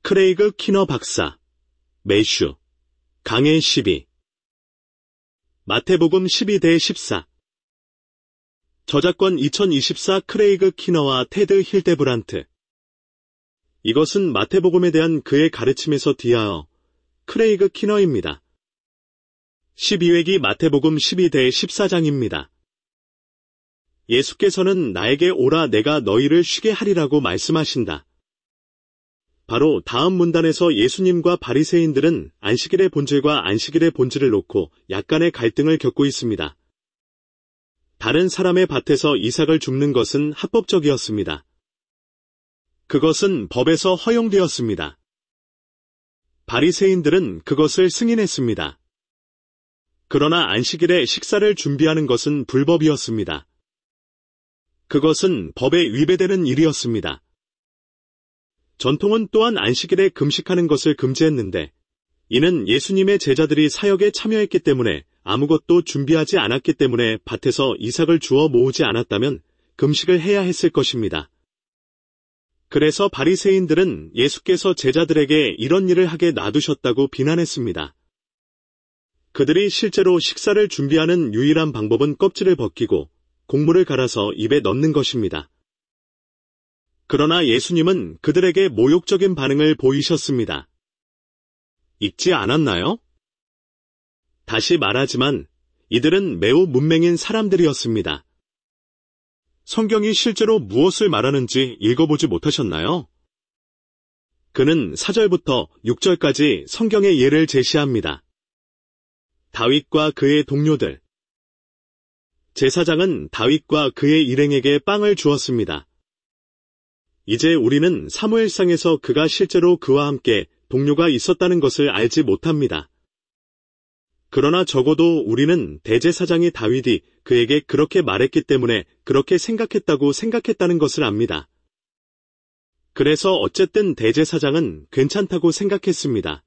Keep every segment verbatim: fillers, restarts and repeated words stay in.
크레이그 키너 박사, 매슈, 강해 십이. 마태복음 십이 대 십사. 저작권 이천이십사 크레이그 키너와 테드 힐데브란트. 이것은 마태복음에 대한 그의 가르침에서 뒤하여 크레이그 키너입니다. 십이 회기 마태복음 십이 대 십사 장입니다. 예수께서는 나에게 오라 내가 너희를 쉬게 하리라고 말씀하신다. 바로 다음 문단에서 예수님과 바리새인들은 안식일의 본질과 안식일의 본질을 놓고 약간의 갈등을 겪고 있습니다. 다른 사람의 밭에서 이삭을 줍는 것은 합법적이었습니다. 그것은 법에서 허용되었습니다. 바리새인들은 그것을 승인했습니다. 그러나 안식일에 식사를 준비하는 것은 불법이었습니다. 그것은 법에 위배되는 일이었습니다. 전통은 또한 안식일에 금식하는 것을 금지했는데 이는 예수님의 제자들이 사역에 참여했기 때문에 아무것도 준비하지 않았기 때문에 밭에서 이삭을 주워 모으지 않았다면 금식을 해야 했을 것입니다. 그래서 바리새인들은 예수께서 제자들에게 이런 일을 하게 놔두셨다고 비난했습니다. 그들이 실제로 식사를 준비하는 유일한 방법은 껍질을 벗기고 곡물을 갈아서 입에 넣는 것입니다. 그러나 예수님은 그들에게 모욕적인 반응을 보이셨습니다. 읽지 않았나요? 다시 말하지만 이들은 매우 문맹인 사람들이었습니다. 성경이 실제로 무엇을 말하는지 읽어보지 못하셨나요? 그는 사 절부터 육 절까지 성경의 예를 제시합니다. 다윗과 그의 동료들. 제사장은 다윗과 그의 일행에게 빵을 주었습니다. 이제 우리는 사무엘상에서 그가 실제로 그와 함께 동료가 있었다는 것을 알지 못합니다. 그러나 적어도 우리는 대제사장이 다윗이 그에게 그렇게 말했기 때문에 그렇게 생각했다고 생각했다는 것을 압니다. 그래서 어쨌든 대제사장은 괜찮다고 생각했습니다.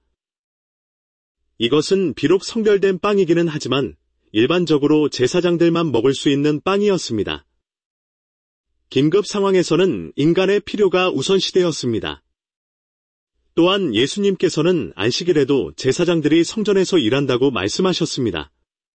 이것은 비록 성별된 빵이기는 하지만 일반적으로 제사장들만 먹을 수 있는 빵이었습니다. 긴급 상황에서는 인간의 필요가 우선시되었습니다. 또한 예수님께서는 안식일에도 제사장들이 성전에서 일한다고 말씀하셨습니다.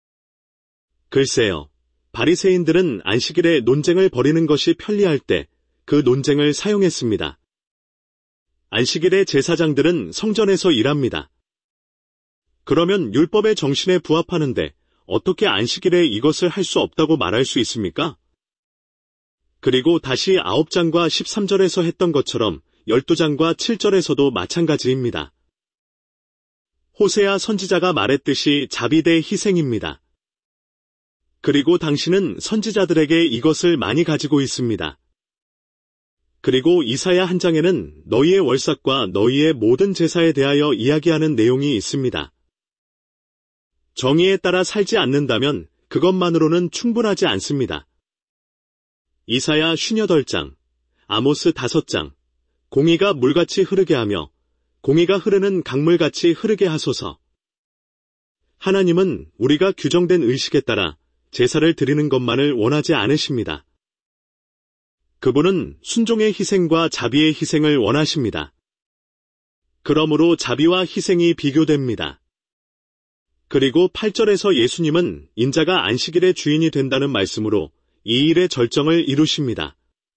글쎄요, 바리새인들은 안식일에 논쟁을 벌이는 것이 편리할 때 그 논쟁을 사용했습니다. 안식일에 제사장들은 성전에서 일합니다. 그러면 율법의 정신에 부합하는데 어떻게 안식일에 이것을 할 수 없다고 말할 수 있습니까? 그리고 다시 아홉 장과 십삼 절에서 했던 것처럼 열두 장과 칠 절에서도 마찬가지입니다. 호세아 선지자가 말했듯이 자비대 희생입니다. 그리고 당신은 선지자들에게 이것을 많이 가지고 있습니다. 그리고 이사야 한 장에는 너희의 월삭과 너희의 모든 제사에 대하여 이야기하는 내용이 있습니다. 정의에 따라 살지 않는다면 그것만으로는 충분하지 않습니다. 이사야 쉰여덟 장, 아모스 다섯 장, 공의가 물같이 흐르게 하며 공의가 흐르는 강물같이 흐르게 하소서. 하나님은 우리가 규정된 의식에 따라 제사를 드리는 것만을 원하지 않으십니다. 그분은 순종의 희생과 자비의 희생을 원하십니다. 그러므로 자비와 희생이 비교됩니다. 그리고 팔 절에서 예수님은 인자가 안식일의 주인이 된다는 말씀으로 이 일의 절정을 이루십니다.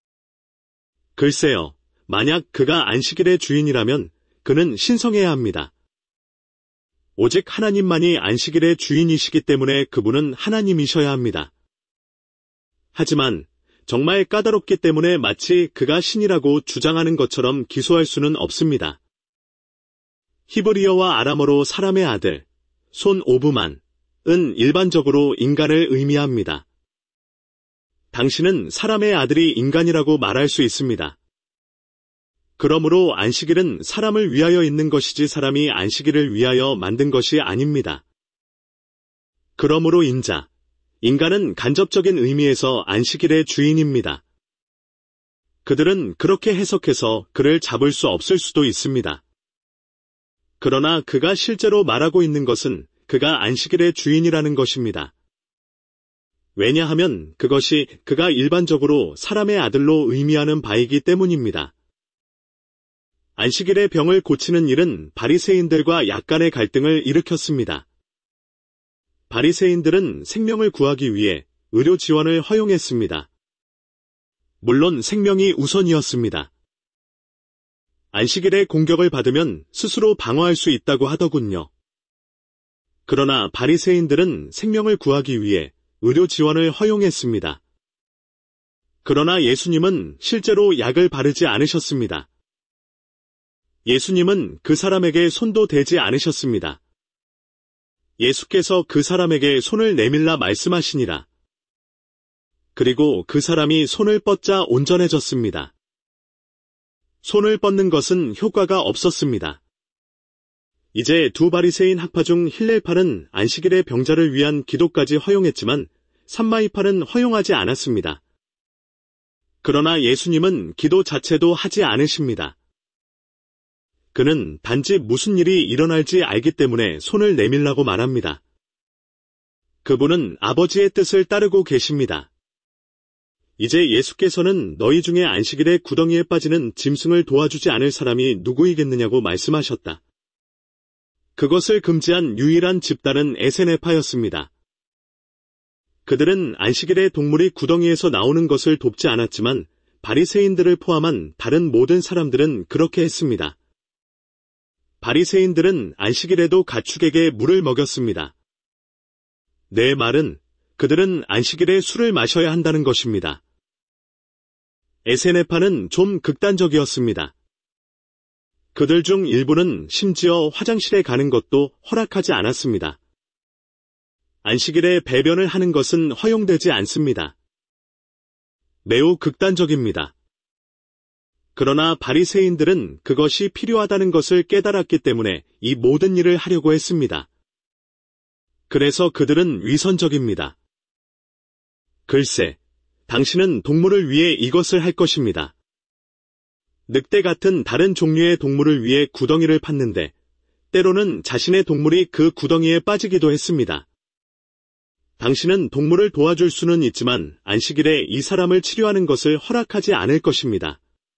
글쎄요, 만약 그가 안식일의 주인이라면 그는 신성해야 합니다. 오직 하나님만이 안식일의 주인이시기 때문에 그분은 하나님이셔야 합니다. 하지만 정말 까다롭기 때문에 마치 그가 신이라고 주장하는 것처럼 기소할 수는 없습니다. 히브리어와 아람어로 사람의 아들, 손 오브만은 일반적으로 인간을 의미합니다. 당신은 사람의 아들이 인간이라고 말할 수 있습니다. 그러므로 안식일은 사람을 위하여 있는 것이지 사람이 안식일을 위하여 만든 것이 아닙니다. 그러므로 인자, 인간은 간접적인 의미에서 안식일의 주인입니다. 그들은 그렇게 해석해서 그를 잡을 수 없을 수도 있습니다. 그러나 그가 실제로 말하고 있는 것은 그가 안식일의 주인이라는 것입니다. 왜냐하면 그것이 그가 일반적으로 사람의 아들로 의미하는 바이기 때문입니다. 안식일의 병을 고치는 일은 바리새인들과 약간의 갈등을 일으켰습니다. 바리새인들은 생명을 구하기 위해 의료 지원을 허용했습니다. 물론 생명이 우선이었습니다. 안식일의 공격을 받으면 스스로 방어할 수 있다고 하더군요. 그러나 바리새인들은 생명을 구하기 위해 의료 지원을 허용했습니다. 그러나 예수님은 실제로 약을 바르지 않으셨습니다. 예수님은 그 사람에게 손도 대지 않으셨습니다. 예수께서 그 사람에게 손을 내밀라 말씀하시니라. 그리고 그 사람이 손을 뻗자 온전해졌습니다. 손을 뻗는 것은 효과가 없었습니다. 이제 두 바리새인 학파 중 힐렐파는 안식일의 병자를 위한 기도까지 허용했지만 삼마이파는 허용하지 않았습니다. 그러나 예수님은 기도 자체도 하지 않으십니다. 그는 단지 무슨 일이 일어날지 알기 때문에 손을 내밀라고 말합니다. 그분은 아버지의 뜻을 따르고 계십니다. 이제 예수께서는 너희 중에 안식일에 구덩이에 빠지는 짐승을 도와주지 않을 사람이 누구이겠느냐고 말씀하셨다. 그것을 금지한 유일한 집단은 에세네파였습니다. 그들은 안식일에 동물이 구덩이에서 나오는 것을 돕지 않았지만 바리새인들을 포함한 다른 모든 사람들은 그렇게 했습니다. 바리새인들은 안식일에도 가축에게 물을 먹였습니다. 내 말은 그들은 안식일에 술을 마셔야 한다는 것입니다. 에세네파는 좀 극단적이었습니다. 그들 중 일부는 심지어 화장실에 가는 것도 허락하지 않았습니다. 안식일에 배변을 하는 것은 허용되지 않습니다. 매우 극단적입니다. 그러나 바리새인들은 그것이 필요하다는 것을 깨달았기 때문에 이 모든 일을 하려고 했습니다. 그래서 그들은 위선적입니다. 글쎄, 당신은 동물을 위해 이것을 할 것입니다. 늑대 같은 다른 종류의 동물을 위해 구덩이를 팠는데 때로는 자신의 동물이 그 구덩이에 빠지기도 했습니다. 당신은 동물을 도와줄 수는 있지만 안식일에 이 사람을 치료하는 것을 허락하지 않을 것입니다.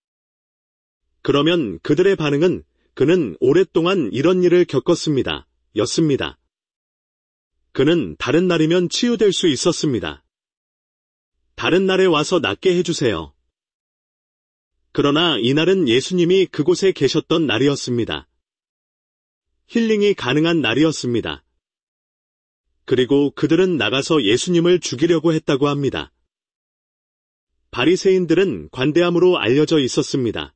그러면 그들의 반응은 그는 오랫동안 이런 일을 겪었습니다. 였습니다. 그는 다른 날이면 치유될 수 있었습니다. 다른 날에 와서 낫게 해주세요. 그러나 이날은 예수님이 그곳에 계셨던 날이었습니다. 힐링이 가능한 날이었습니다. 그리고 그들은 나가서 예수님을 죽이려고 했다고 합니다. 바리새인들은 관대함으로 알려져 있었습니다.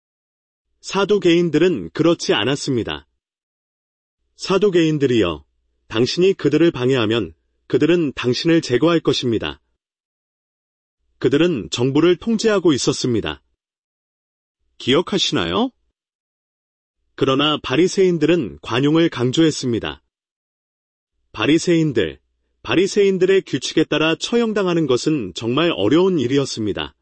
사두개인들은 그렇지 않았습니다. 사두개인들이여, 당신이 그들을 방해하면 그들은 당신을 제거할 것입니다. 그들은 정부를 통제하고 있었습니다. 기억하시나요? 그러나 바리새인들은 관용을 강조했습니다. 바리새인들, 바리새인들의 규칙에 따라 처형당하는 것은 정말 어려운 일이었습니다.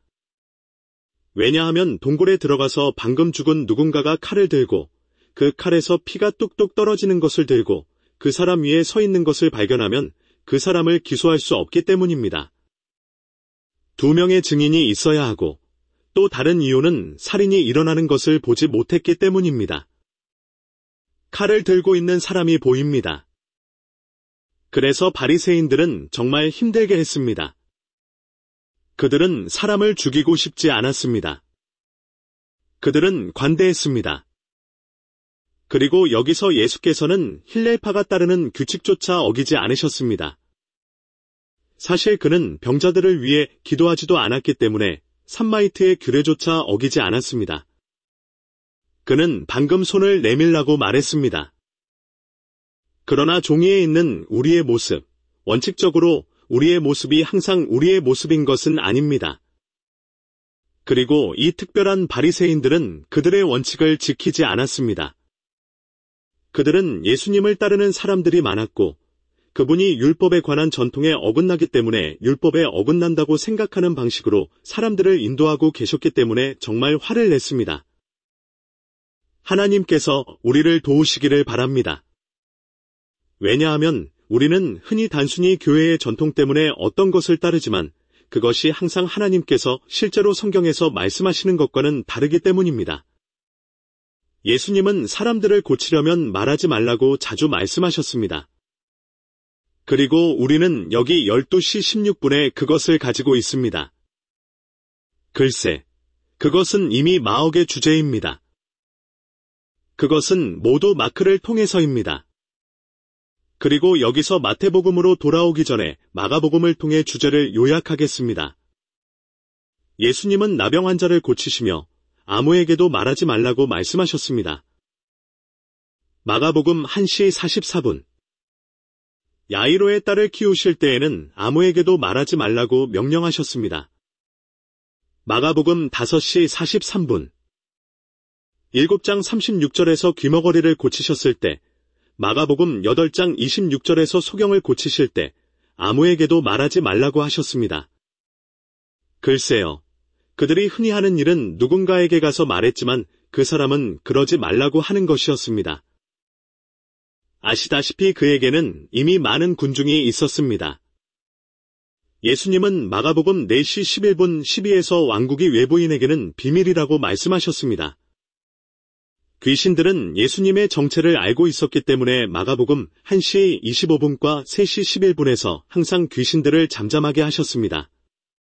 왜냐하면 동굴에 들어가서 방금 죽은 누군가가 칼을 들고 그 칼에서 피가 뚝뚝 떨어지는 것을 들고 그 사람 위에 서 있는 것을 발견하면 그 사람을 기소할 수 없기 때문입니다. 두 명의 증인이 있어야 하고 또 다른 이유는 살인이 일어나는 것을 보지 못했기 때문입니다. 칼을 들고 있는 사람이 보입니다. 그래서 바리새인들은 정말 힘들게 했습니다. 그들은 사람을 죽이고 싶지 않았습니다. 그들은 관대했습니다. 그리고 여기서 예수께서는 힐렐파가 따르는 규칙조차 어기지 않으셨습니다. 사실 그는 병자들을 위해 기도하지도 않았기 때문에 삼마이트의 규례조차 어기지 않았습니다. 그는 방금 손을 내밀라고 말했습니다. 그러나 종이에 있는 우리의 모습, 원칙적으로 우리의 모습이 항상 우리의 모습인 것은 아닙니다. 그리고 이 특별한 바리새인들은 그들의 원칙을 지키지 않았습니다. 그들은 예수님을 따르는 사람들이 많았고 그분이 율법에 관한 전통에 어긋나기 때문에 율법에 어긋난다고 생각하는 방식으로 사람들을 인도하고 계셨기 때문에 정말 화를 냈습니다. 하나님께서 우리를 도우시기를 바랍니다. 왜냐하면 우리는 흔히 단순히 교회의 전통 때문에 어떤 것을 따르지만 그것이 항상 하나님께서 실제로 성경에서 말씀하시는 것과는 다르기 때문입니다. 예수님은 사람들을 고치려면 말하지 말라고 자주 말씀하셨습니다. 그리고 우리는 여기 열두 시 십육 분에 그것을 가지고 있습니다. 글쎄, 그것은 이미 마옥의 주제입니다. 그것은 모두 마크를 통해서입니다. 그리고 여기서 마태복음으로 돌아오기 전에 마가복음을 통해 주제를 요약하겠습니다. 예수님은 나병 환자를 고치시며 아무에게도 말하지 말라고 말씀하셨습니다. 마가복음 한 시 사십사 분. 야이로의 딸을 키우실 때에는 아무에게도 말하지 말라고 명령하셨습니다. 마가복음 다섯 시 사십삼 분. 일곱 장 삼십육 절에서 귀머거리를 고치셨을 때, 마가복음 여덟 장 이십육 절에서 소경을 고치실 때 아무에게도 말하지 말라고 하셨습니다. 글쎄요, 그들이 흔히 하는 일은 누군가에게 가서 말했지만 그 사람은 그러지 말라고 하는 것이었습니다. 아시다시피 그에게는 이미 많은 군중이 있었습니다. 예수님은 마가복음 네 시 십일 분 십이에서 왕국이 외부인에게는 비밀이라고 말씀하셨습니다. 귀신들은 예수님의 정체를 알고 있었기 때문에 마가복음 한 시 이십오 분과 세 시 십일 분에서 항상 귀신들을 잠잠하게 하셨습니다.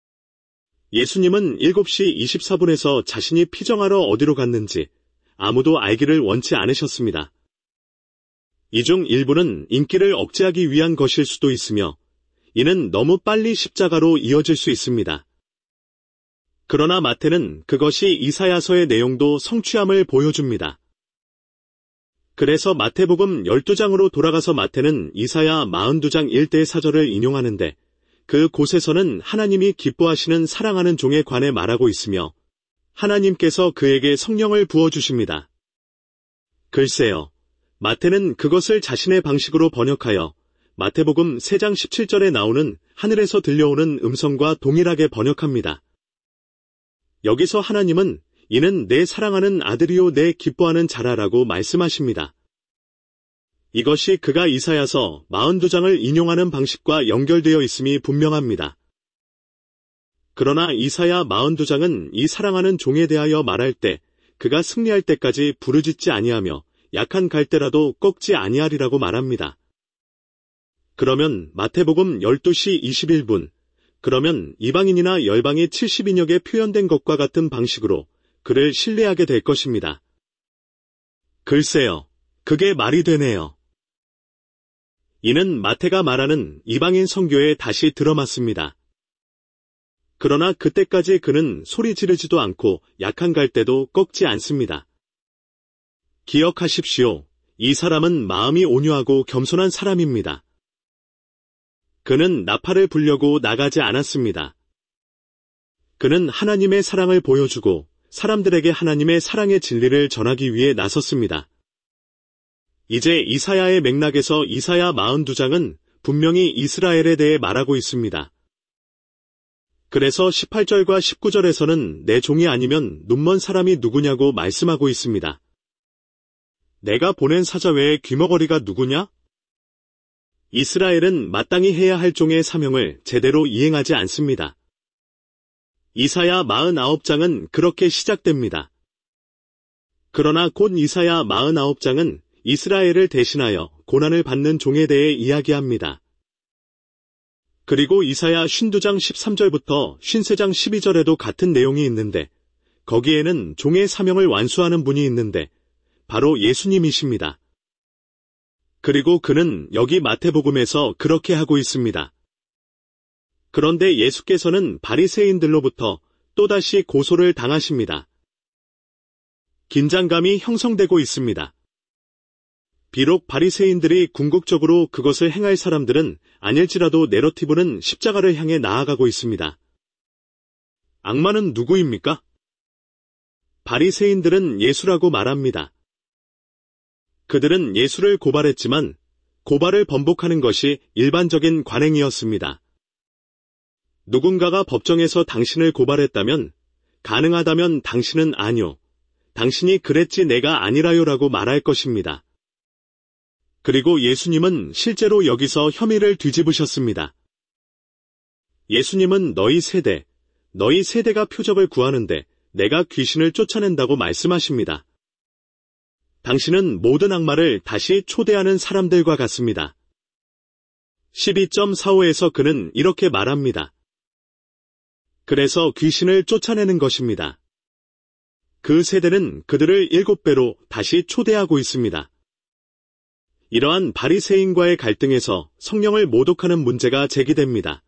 예수님은 일곱 시 이십사 분에서 자신이 피정하러 어디로 갔는지 아무도 알기를 원치 않으셨습니다. 이 중 일부는 인기를 억제하기 위한 것일 수도 있으며 이는 너무 빨리 십자가로 이어질 수 있습니다. 그러나 마태는 그것이 이사야서의 내용도 성취함을 보여줍니다. 그래서 마태복음 열두 장으로 돌아가서 마태는 이사야 사십이 장 일 대 사절을 인용하는데 그 곳에서는 하나님이 기뻐하시는 사랑하는 종에 관해 말하고 있으며 하나님께서 그에게 성령을 부어주십니다. 글쎄요, 마태는 그것을 자신의 방식으로 번역하여 마태복음 세 장 십칠 절에 나오는 하늘에서 들려오는 음성과 동일하게 번역합니다. 여기서 하나님은 이는 내 사랑하는 아들이요 내 기뻐하는 자라라고 말씀하십니다. 이것이 그가 이사야서 사십이 장을 인용하는 방식과 연결되어 있음이 분명합니다. 그러나 이사야 사십이 장은 이 사랑하는 종에 대하여 말할 때 그가 승리할 때까지 부르짖지 아니하며 약한 갈대라도 꺾지 아니하리라고 말합니다. 그러면 마태복음 열두 시 이십일 분, 그러면 이방인이나 열방이 칠십인역에 표현된 것과 같은 방식으로 그를 신뢰하게 될 것입니다. 글쎄요, 그게 말이 되네요. 이는 마태가 말하는 이방인 선교에 다시 들어맞습니다. 그러나 그때까지 그는 소리 지르지도 않고 약한 갈대도 꺾지 않습니다. 기억하십시오. 이 사람은 마음이 온유하고 겸손한 사람입니다. 그는 나팔을 불려고 나가지 않았습니다. 그는 하나님의 사랑을 보여주고 사람들에게 하나님의 사랑의 진리를 전하기 위해 나섰습니다. 이제 이사야의 맥락에서 이사야 사십이 장은 분명히 이스라엘에 대해 말하고 있습니다. 그래서 십팔 절과 십구 절에서는 내 종이 아니면 눈먼 사람이 누구냐고 말씀하고 있습니다. 내가 보낸 사자 외에 귀머거리가 누구냐? 이스라엘은 마땅히 해야 할 종의 사명을 제대로 이행하지 않습니다. 이사야 사십구 장은 그렇게 시작됩니다. 그러나 곧 이사야 사십구 장은 이스라엘을 대신하여 고난을 받는 종에 대해 이야기합니다. 그리고 이사야 오십이 장 십삼 절부터 오십삼 장 십이 절에도 같은 내용이 있는데 거기에는 종의 사명을 완수하는 분이 있는데 바로 예수님이십니다. 그리고 그는 여기 마태복음에서 그렇게 하고 있습니다. 그런데 예수께서는 바리새인들로부터 또다시 고소를 당하십니다. 긴장감이 형성되고 있습니다. 비록 바리새인들이 궁극적으로 그것을 행할 사람들은 아닐지라도 내러티브는 십자가를 향해 나아가고 있습니다. 악마는 누구입니까? 바리새인들은 예수라고 말합니다. 그들은 예수를 고발했지만 고발을 번복하는 것이 일반적인 관행이었습니다. 누군가가 법정에서 당신을 고발했다면 가능하다면 당신은 아니요, 당신이 그랬지 내가 아니라요라고 말할 것입니다. 그리고 예수님은 실제로 여기서 혐의를 뒤집으셨습니다. 예수님은 너희 세대, 너희 세대가 표적을 구하는데 내가 귀신을 쫓아낸다고 말씀하십니다. 당신은 모든 악마를 다시 초대하는 사람들과 같습니다. 십이 점 사오에서 그는 이렇게 말합니다. 그래서 귀신을 쫓아내는 것입니다. 그 세대는 그들을 일곱 배로 다시 초대하고 있습니다. 이러한 바리새인과의 갈등에서 성령을 모독하는 문제가 제기됩니다.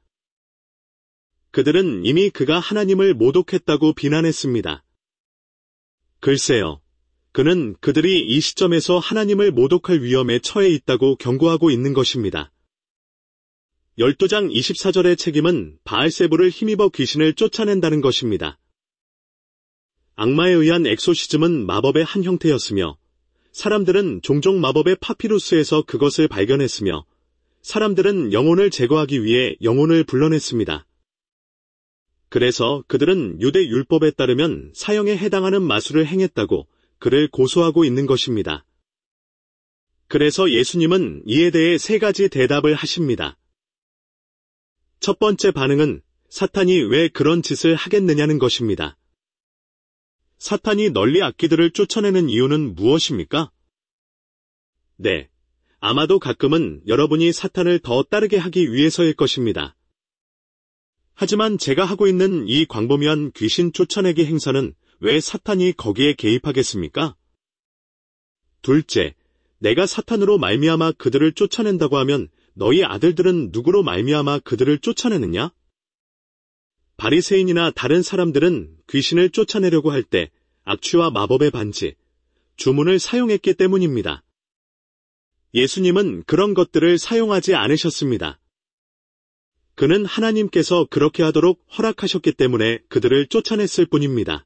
그들은 이미 그가 하나님을 모독했다고 비난했습니다. 글쎄요, 그는 그들이 이 시점에서 하나님을 모독할 위험에 처해 있다고 경고하고 있는 것입니다. 열두 장 이십사 절의 책임은 바알세불을 힘입어 귀신을 쫓아낸다는 것입니다. 악마에 의한 엑소시즘은 마법의 한 형태였으며 사람들은 종종 마법의 파피루스에서 그것을 발견했으며 사람들은 영혼을 제거하기 위해 영혼을 불러냈습니다. 그래서 그들은 유대 율법에 따르면 사형에 해당하는 마술을 행했다고 그를 고소하고 있는 것입니다. 그래서 예수님은 이에 대해 세 가지 대답을 하십니다. 첫 번째 반응은 사탄이 왜 그런 짓을 하겠느냐는 것입니다. 사탄이 널리 악귀들을 쫓아내는 이유는 무엇입니까? 네, 아마도 가끔은 여러분이 사탄을 더 따르게 하기 위해서일 것입니다. 하지만 제가 하고 있는 이 광범위한 귀신 쫓아내기 행사는 왜 사탄이 거기에 개입하겠습니까? 둘째, 내가 사탄으로 말미암아 그들을 쫓아낸다고 하면 너희 아들들은 누구로 말미암아 그들을 쫓아내느냐? 바리새인이나 다른 사람들은 귀신을 쫓아내려고 할 때 악취와 마법의 반지, 주문을 사용했기 때문입니다. 예수님은 그런 것들을 사용하지 않으셨습니다. 그는 하나님께서 그렇게 하도록 허락하셨기 때문에 그들을 쫓아냈을 뿐입니다.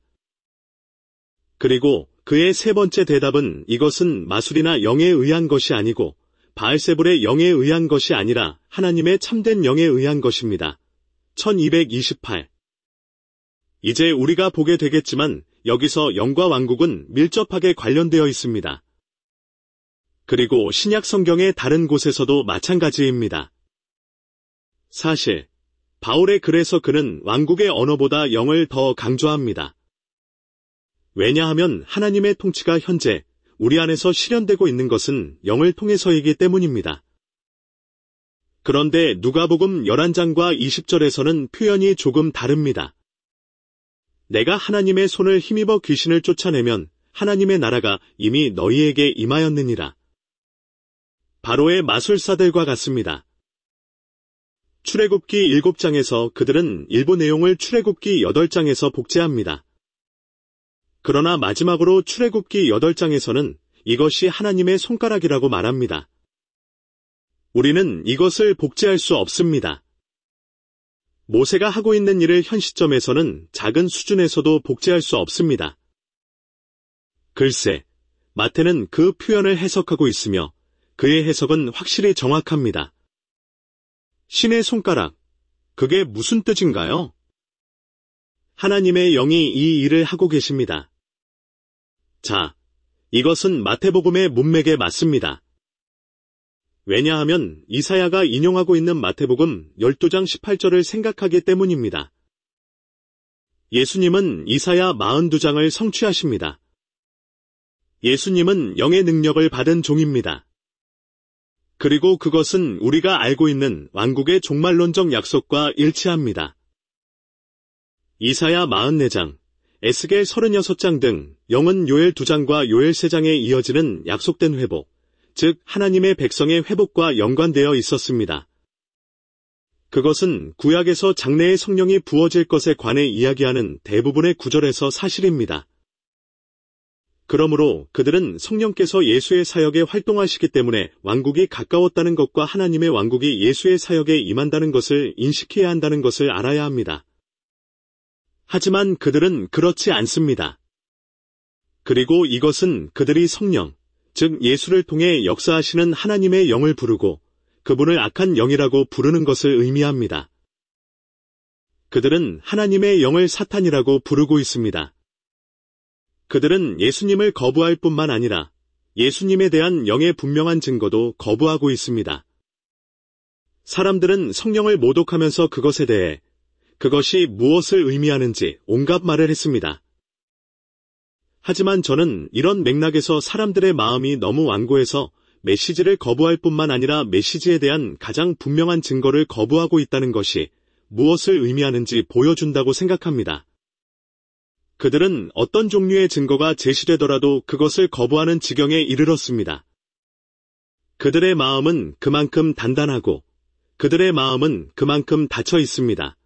그리고 그의 세 번째 대답은 이것은 마술이나 영에 의한 것이 아니고 바알세불의 영에 의한 것이 아니라 하나님의 참된 영에 의한 것입니다. 천이백이십팔. 이제 우리가 보게 되겠지만 여기서 영과 왕국은 밀접하게 관련되어 있습니다. 그리고 신약 성경의 다른 곳에서도 마찬가지입니다. 사실 바울의 글에서 그는 왕국의 언어보다 영을 더 강조합니다. 왜냐하면 하나님의 통치가 현재 우리 안에서 실현되고 있는 것은 영을 통해서이기 때문입니다. 그런데 누가복음 열한 장과 이십 절에서는 표현이 조금 다릅니다. 내가 하나님의 손을 힘입어 귀신을 쫓아내면 하나님의 나라가 이미 너희에게 임하였느니라. 바로의 마술사들과 같습니다. 출애굽기 일곱 장에서 그들은 일부 내용을 출애굽기 여덟 장에서 복제합니다. 그러나 마지막으로 출애굽기 여덟 장에서는 이것이 하나님의 손가락이라고 말합니다. 우리는 이것을 복제할 수 없습니다. 모세가 하고 있는 일을 현 시점에서는 작은 수준에서도 복제할 수 없습니다. 글쎄, 마태는 그 표현을 해석하고 있으며 그의 해석은 확실히 정확합니다. 신의 손가락, 그게 무슨 뜻인가요? 하나님의 영이 이 일을 하고 계십니다. 자, 이것은 마태복음의 문맥에 맞습니다. 왜냐하면 이사야가 인용하고 있는 마태복음 열두 장 십팔 절을 생각하기 때문입니다. 예수님은 이사야 사십이 장을 성취하십니다. 예수님은 영의 능력을 받은 종입니다. 그리고 그것은 우리가 알고 있는 왕국의 종말론적 약속과 일치합니다. 이사야 사십사 장, 에스겔 서른여섯 장 등 영은 요엘 두 장과 요엘 세 장에 이어지는 약속된 회복, 즉 하나님의 백성의 회복과 연관되어 있었습니다. 그것은 구약에서 장래의 성령이 부어질 것에 관해 이야기하는 대부분의 구절에서 사실입니다. 그러므로 그들은 성령께서 예수의 사역에 활동하시기 때문에 왕국이 가까웠다는 것과 하나님의 왕국이 예수의 사역에 임한다는 것을 인식해야 한다는 것을 알아야 합니다. 하지만 그들은 그렇지 않습니다. 그리고 이것은 그들이 성령, 즉 예수를 통해 역사하시는 하나님의 영을 부르고 그분을 악한 영이라고 부르는 것을 의미합니다. 그들은 하나님의 영을 사탄이라고 부르고 있습니다. 그들은 예수님을 거부할 뿐만 아니라 예수님에 대한 영의 분명한 증거도 거부하고 있습니다. 사람들은 성령을 모독하면서 그것에 대해 그것이 무엇을 의미하는지 온갖 말을 했습니다. 하지만 저는 이런 맥락에서 사람들의 마음이 너무 완고해서 메시지를 거부할 뿐만 아니라 메시지에 대한 가장 분명한 증거를 거부하고 있다는 것이 무엇을 의미하는지 보여준다고 생각합니다. 그들은 어떤 종류의 증거가 제시되더라도 그것을 거부하는 지경에 이르렀습니다. 그들의 마음은 그만큼 단단하고 그들의 마음은 그만큼 닫혀 있습니다.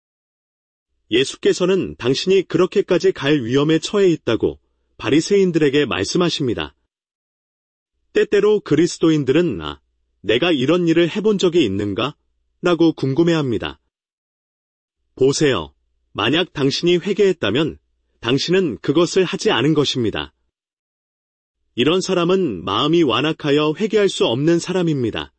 예수께서는 당신이 그렇게까지 갈 위험에 처해 있다고 바리새인들에게 말씀하십니다. 때때로 그리스도인들은 아, 내가 이런 일을 해본 적이 있는가? 라고 궁금해합니다. 보세요. 만약 당신이 회개했다면 당신은 그것을 하지 않은 것입니다. 이런 사람은 마음이 완악하여 회개할 수 없는 사람입니다.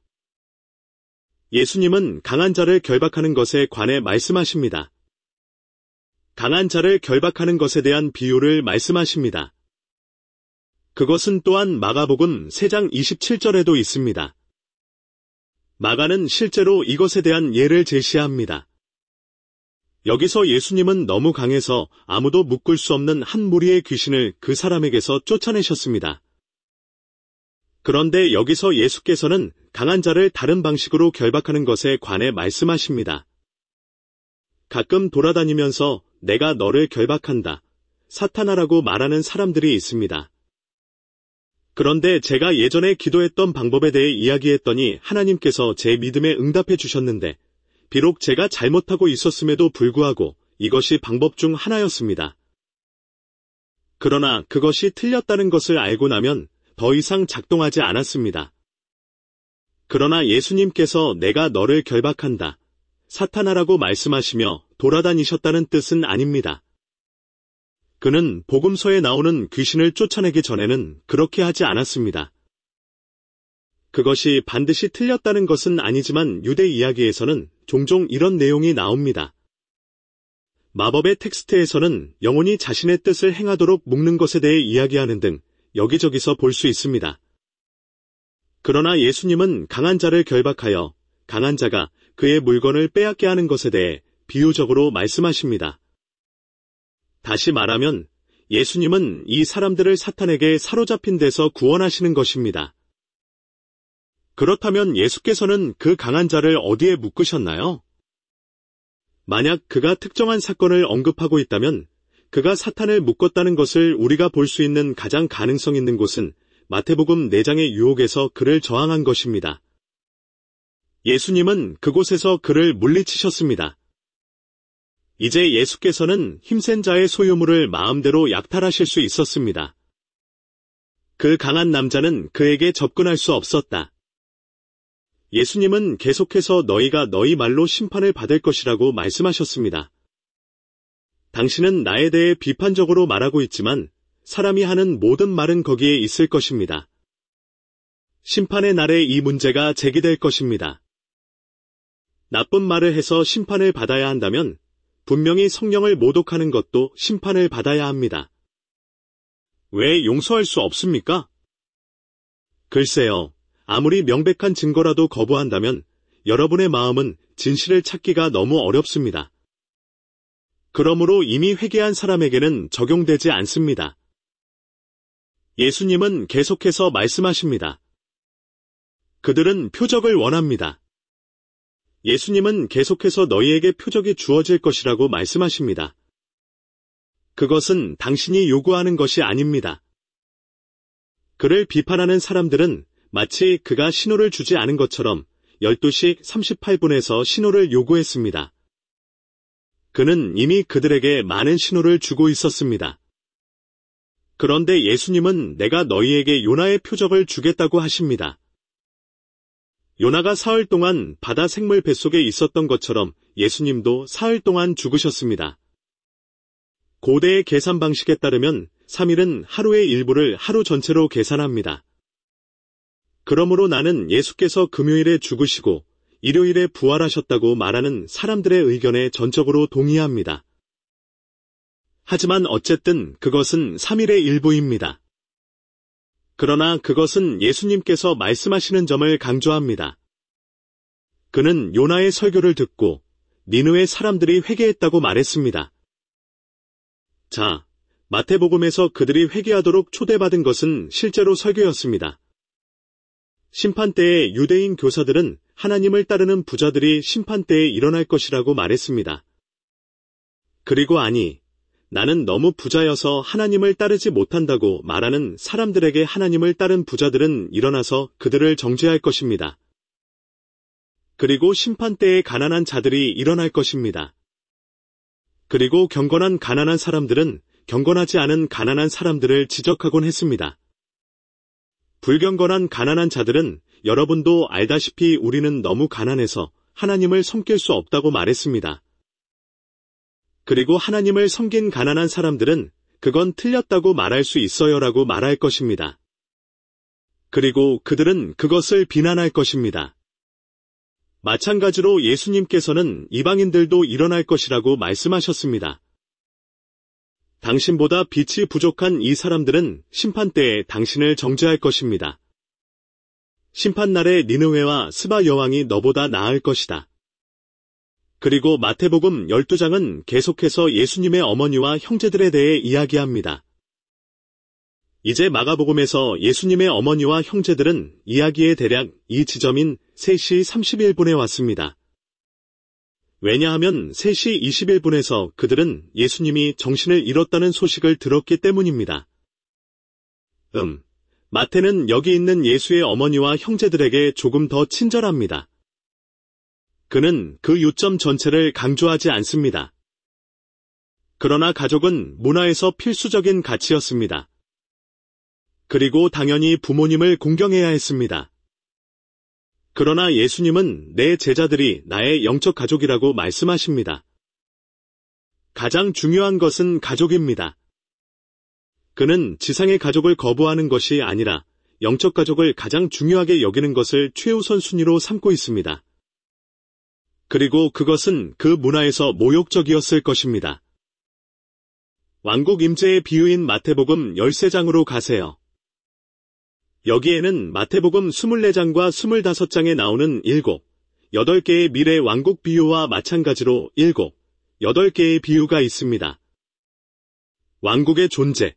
예수님은 강한 자를 결박하는 것에 관해 말씀하십니다. 강한 자를 결박하는 것에 대한 비유를 말씀하십니다. 그것은 또한 마가복음 세 장 이십칠 절에도 있습니다. 마가는 실제로 이것에 대한 예를 제시합니다. 여기서 예수님은 너무 강해서 아무도 묶을 수 없는 한 무리의 귀신을 그 사람에게서 쫓아내셨습니다. 그런데 여기서 예수께서는 강한 자를 다른 방식으로 결박하는 것에 관해 말씀하십니다. 가끔 돌아다니면서 내가 너를 결박한다, 사탄아라고 말하는 사람들이 있습니다. 그런데 제가 예전에 기도했던 방법에 대해 이야기했더니 하나님께서 제 믿음에 응답해 주셨는데 비록 제가 잘못하고 있었음에도 불구하고 이것이 방법 중 하나였습니다. 그러나 그것이 틀렸다는 것을 알고 나면 더 이상 작동하지 않았습니다. 그러나 예수님께서 내가 너를 결박한다, 사탄아라고 말씀하시며 돌아다니셨다는 뜻은 아닙니다. 그는 복음서에 나오는 귀신을 쫓아내기 전에는 그렇게 하지 않았습니다. 그것이 반드시 틀렸다는 것은 아니지만 유대 이야기에서는 종종 이런 내용이 나옵니다. 마법의 텍스트에서는 영혼이 자신의 뜻을 행하도록 묶는 것에 대해 이야기하는 등 여기저기서 볼 수 있습니다. 그러나 예수님은 강한 자를 결박하여 강한 자가 그의 물건을 빼앗게 하는 것에 대해 비유적으로 말씀하십니다. 다시 말하면 예수님은 이 사람들을 사탄에게 사로잡힌 데서 구원하시는 것입니다. 그렇다면 예수께서는 그 강한 자를 어디에 묶으셨나요? 만약 그가 특정한 사건을 언급하고 있다면 그가 사탄을 묶었다는 것을 우리가 볼 수 있는 가장 가능성 있는 곳은 마태복음 네 장의 유혹에서 그를 저항한 것입니다. 예수님은 그곳에서 그를 물리치셨습니다. 이제 예수께서는 힘센 자의 소유물을 마음대로 약탈하실 수 있었습니다. 그 강한 남자는 그에게 접근할 수 없었다. 예수님은 계속해서 너희가 너희 말로 심판을 받을 것이라고 말씀하셨습니다. 당신은 나에 대해 비판적으로 말하고 있지만 사람이 하는 모든 말은 거기에 있을 것입니다. 심판의 날에 이 문제가 제기될 것입니다. 나쁜 말을 해서 심판을 받아야 한다면 분명히 성령을 모독하는 것도 심판을 받아야 합니다. 왜 용서할 수 없습니까? 글쎄요, 아무리 명백한 증거라도 거부한다면 여러분의 마음은 진실을 찾기가 너무 어렵습니다. 그러므로 이미 회개한 사람에게는 적용되지 않습니다. 예수님은 계속해서 말씀하십니다. 그들은 표적을 원합니다. 예수님은 계속해서 너희에게 표적이 주어질 것이라고 말씀하십니다. 그것은 당신이 요구하는 것이 아닙니다. 그를 비판하는 사람들은 마치 그가 신호를 주지 않은 것처럼 열두 시 삼십팔 분에서 신호를 요구했습니다. 그는 이미 그들에게 많은 신호를 주고 있었습니다. 그런데 예수님은 내가 너희에게 요나의 표적을 주겠다고 하십니다. 요나가 사흘 동안 바다 생물 뱃속에 있었던 것처럼 예수님도 사흘 동안 죽으셨습니다. 고대의 계산 방식에 따르면 삼 일은 하루의 일부를 하루 전체로 계산합니다. 그러므로 나는 예수께서 금요일에 죽으시고 일요일에 부활하셨다고 말하는 사람들의 의견에 전적으로 동의합니다. 하지만 어쨌든 그것은 삼 일의 일부입니다. 그러나 그것은 예수님께서 말씀하시는 점을 강조합니다. 그는 요나의 설교를 듣고 니느웨 사람들이 회개했다고 말했습니다. 자, 마태복음에서 그들이 회개하도록 초대받은 것은 실제로 설교였습니다. 심판 때에 유대인 교사들은 하나님을 따르는 부자들이 심판 때에 일어날 것이라고 말했습니다. 그리고 아니, 나는 너무 부자여서 하나님을 따르지 못한다고 말하는 사람들에게 하나님을 따른 부자들은 일어나서 그들을 정죄할 것입니다. 그리고 심판 때에 가난한 자들이 일어날 것입니다. 그리고 경건한 가난한 사람들은 경건하지 않은 가난한 사람들을 지적하곤 했습니다. 불경건한 가난한 자들은 여러분도 알다시피 우리는 너무 가난해서 하나님을 섬길 수 없다고 말했습니다. 그리고 하나님을 섬긴 가난한 사람들은 그건 틀렸다고 말할 수 있어요라고 말할 것입니다. 그리고 그들은 그것을 비난할 것입니다. 마찬가지로 예수님께서는 이방인들도 일어날 것이라고 말씀하셨습니다. 당신보다 빛이 부족한 이 사람들은 심판 때에 당신을 정죄할 것입니다. 심판날에 니느웨와 스바 여왕이 너보다 나을 것이다. 그리고 마태복음 열두 장은 계속해서 예수님의 어머니와 형제들에 대해 이야기합니다. 이제 마가복음에서 예수님의 어머니와 형제들은 이야기의 대략 이 지점인 세 시 삼십일 분에 왔습니다. 왜냐하면 세 시 이십일 분에서 그들은 예수님이 정신을 잃었다는 소식을 들었기 때문입니다. 음, 마태는 여기 있는 예수의 어머니와 형제들에게 조금 더 친절합니다. 그는 그 요점 전체를 강조하지 않습니다. 그러나 가족은 문화에서 필수적인 가치였습니다. 그리고 당연히 부모님을 공경해야 했습니다. 그러나 예수님은 내 제자들이 나의 영적 가족이라고 말씀하십니다. 가장 중요한 것은 가족입니다. 그는 지상의 가족을 거부하는 것이 아니라 영적 가족을 가장 중요하게 여기는 것을 최우선 순위로 삼고 있습니다. 그리고 그것은 그 문화에서 모욕적이었을 것입니다. 왕국 임재의 비유인 마태복음 열세 장으로 가세요. 여기에는 마태복음 이십사 장과 이십오 장에 나오는 일곱, 여덟 개의 미래 왕국 비유와 마찬가지로 일곱, 여덟 개의 비유가 있습니다. 왕국의 존재,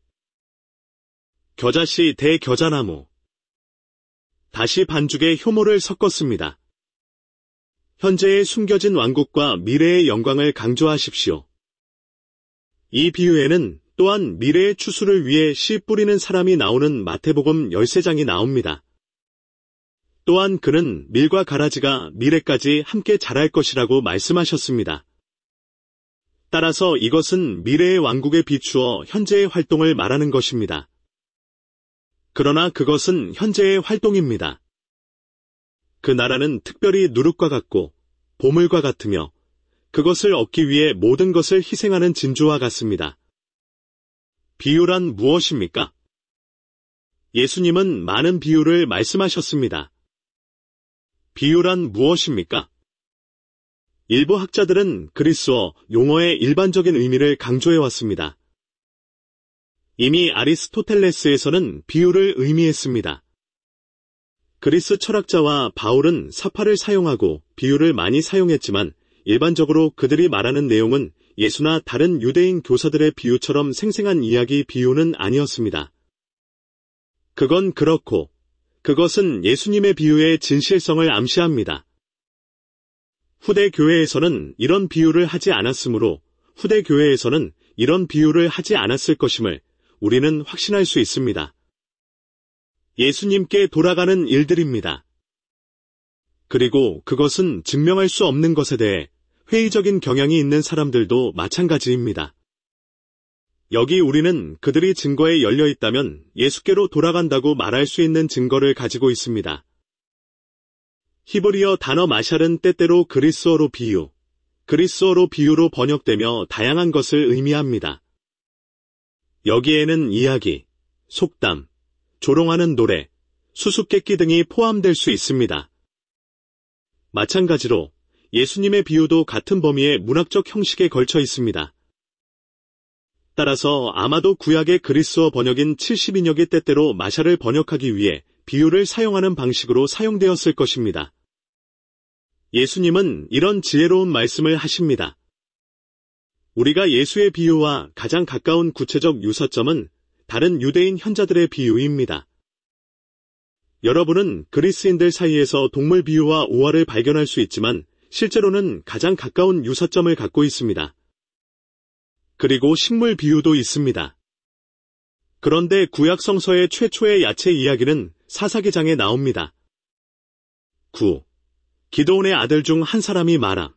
겨자씨 대겨자나무, 다시 반죽에 효모를 섞었습니다. 현재의 숨겨진 왕국과 미래의 영광을 강조하십시오. 이 비유에는 또한 미래의 추수를 위해 씨 뿌리는 사람이 나오는 마태복음 열세 장이 나옵니다. 또한 그는 밀과 가라지가 미래까지 함께 자랄 것이라고 말씀하셨습니다. 따라서 이것은 미래의 왕국에 비추어 현재의 활동을 말하는 것입니다. 그러나 그것은 현재의 활동입니다. 그 나라는 특별히 누룩과 같고 보물과 같으며 그것을 얻기 위해 모든 것을 희생하는 진주와 같습니다. 비유란 무엇입니까? 예수님은 많은 비유를 말씀하셨습니다. 비유란 무엇입니까? 일부 학자들은 그리스어 용어의 일반적인 의미를 강조해왔습니다. 이미 아리스토텔레스에서는 비유를 의미했습니다. 그리스 철학자와 바울은 사파를 사용하고 비유를 많이 사용했지만 일반적으로 그들이 말하는 내용은 예수나 다른 유대인 교사들의 비유처럼 생생한 이야기 비유는 아니었습니다. 그건 그렇고 그것은 예수님의 비유의 진실성을 암시합니다. 후대 교회에서는 이런 비유를 하지 않았으므로 후대 교회에서는 이런 비유를 하지 않았을 것임을 우리는 확신할 수 있습니다. 예수님께 돌아가는 일들입니다. 그리고 그것은 증명할 수 없는 것에 대해 회의적인 경향이 있는 사람들도 마찬가지입니다. 여기 우리는 그들이 증거에 열려 있다면 예수께로 돌아간다고 말할 수 있는 증거를 가지고 있습니다. 히브리어 단어 마샬은 때때로 그리스어로 비유, 그리스어로 비유로 번역되며 다양한 것을 의미합니다. 여기에는 이야기, 속담, 조롱하는 노래, 수수께끼 등이 포함될 수 있습니다. 마찬가지로 예수님의 비유도 같은 범위의 문학적 형식에 걸쳐 있습니다. 따라서 아마도 구약의 그리스어 번역인 칠십인역이 때때로 마샬을 번역하기 위해 비유를 사용하는 방식으로 사용되었을 것입니다. 예수님은 이런 지혜로운 말씀을 하십니다. 우리가 예수의 비유와 가장 가까운 구체적 유사점은 다른 유대인 현자들의 비유입니다. 여러분은 그리스인들 사이에서 동물 비유와 오화를 발견할 수 있지만 실제로는 가장 가까운 유사점을 갖고 있습니다. 그리고 식물 비유도 있습니다. 그런데 구약 성서의 최초의 야채 이야기는 사사기장에 나옵니다. 구. 기드온의 아들 중 한 사람이 마라.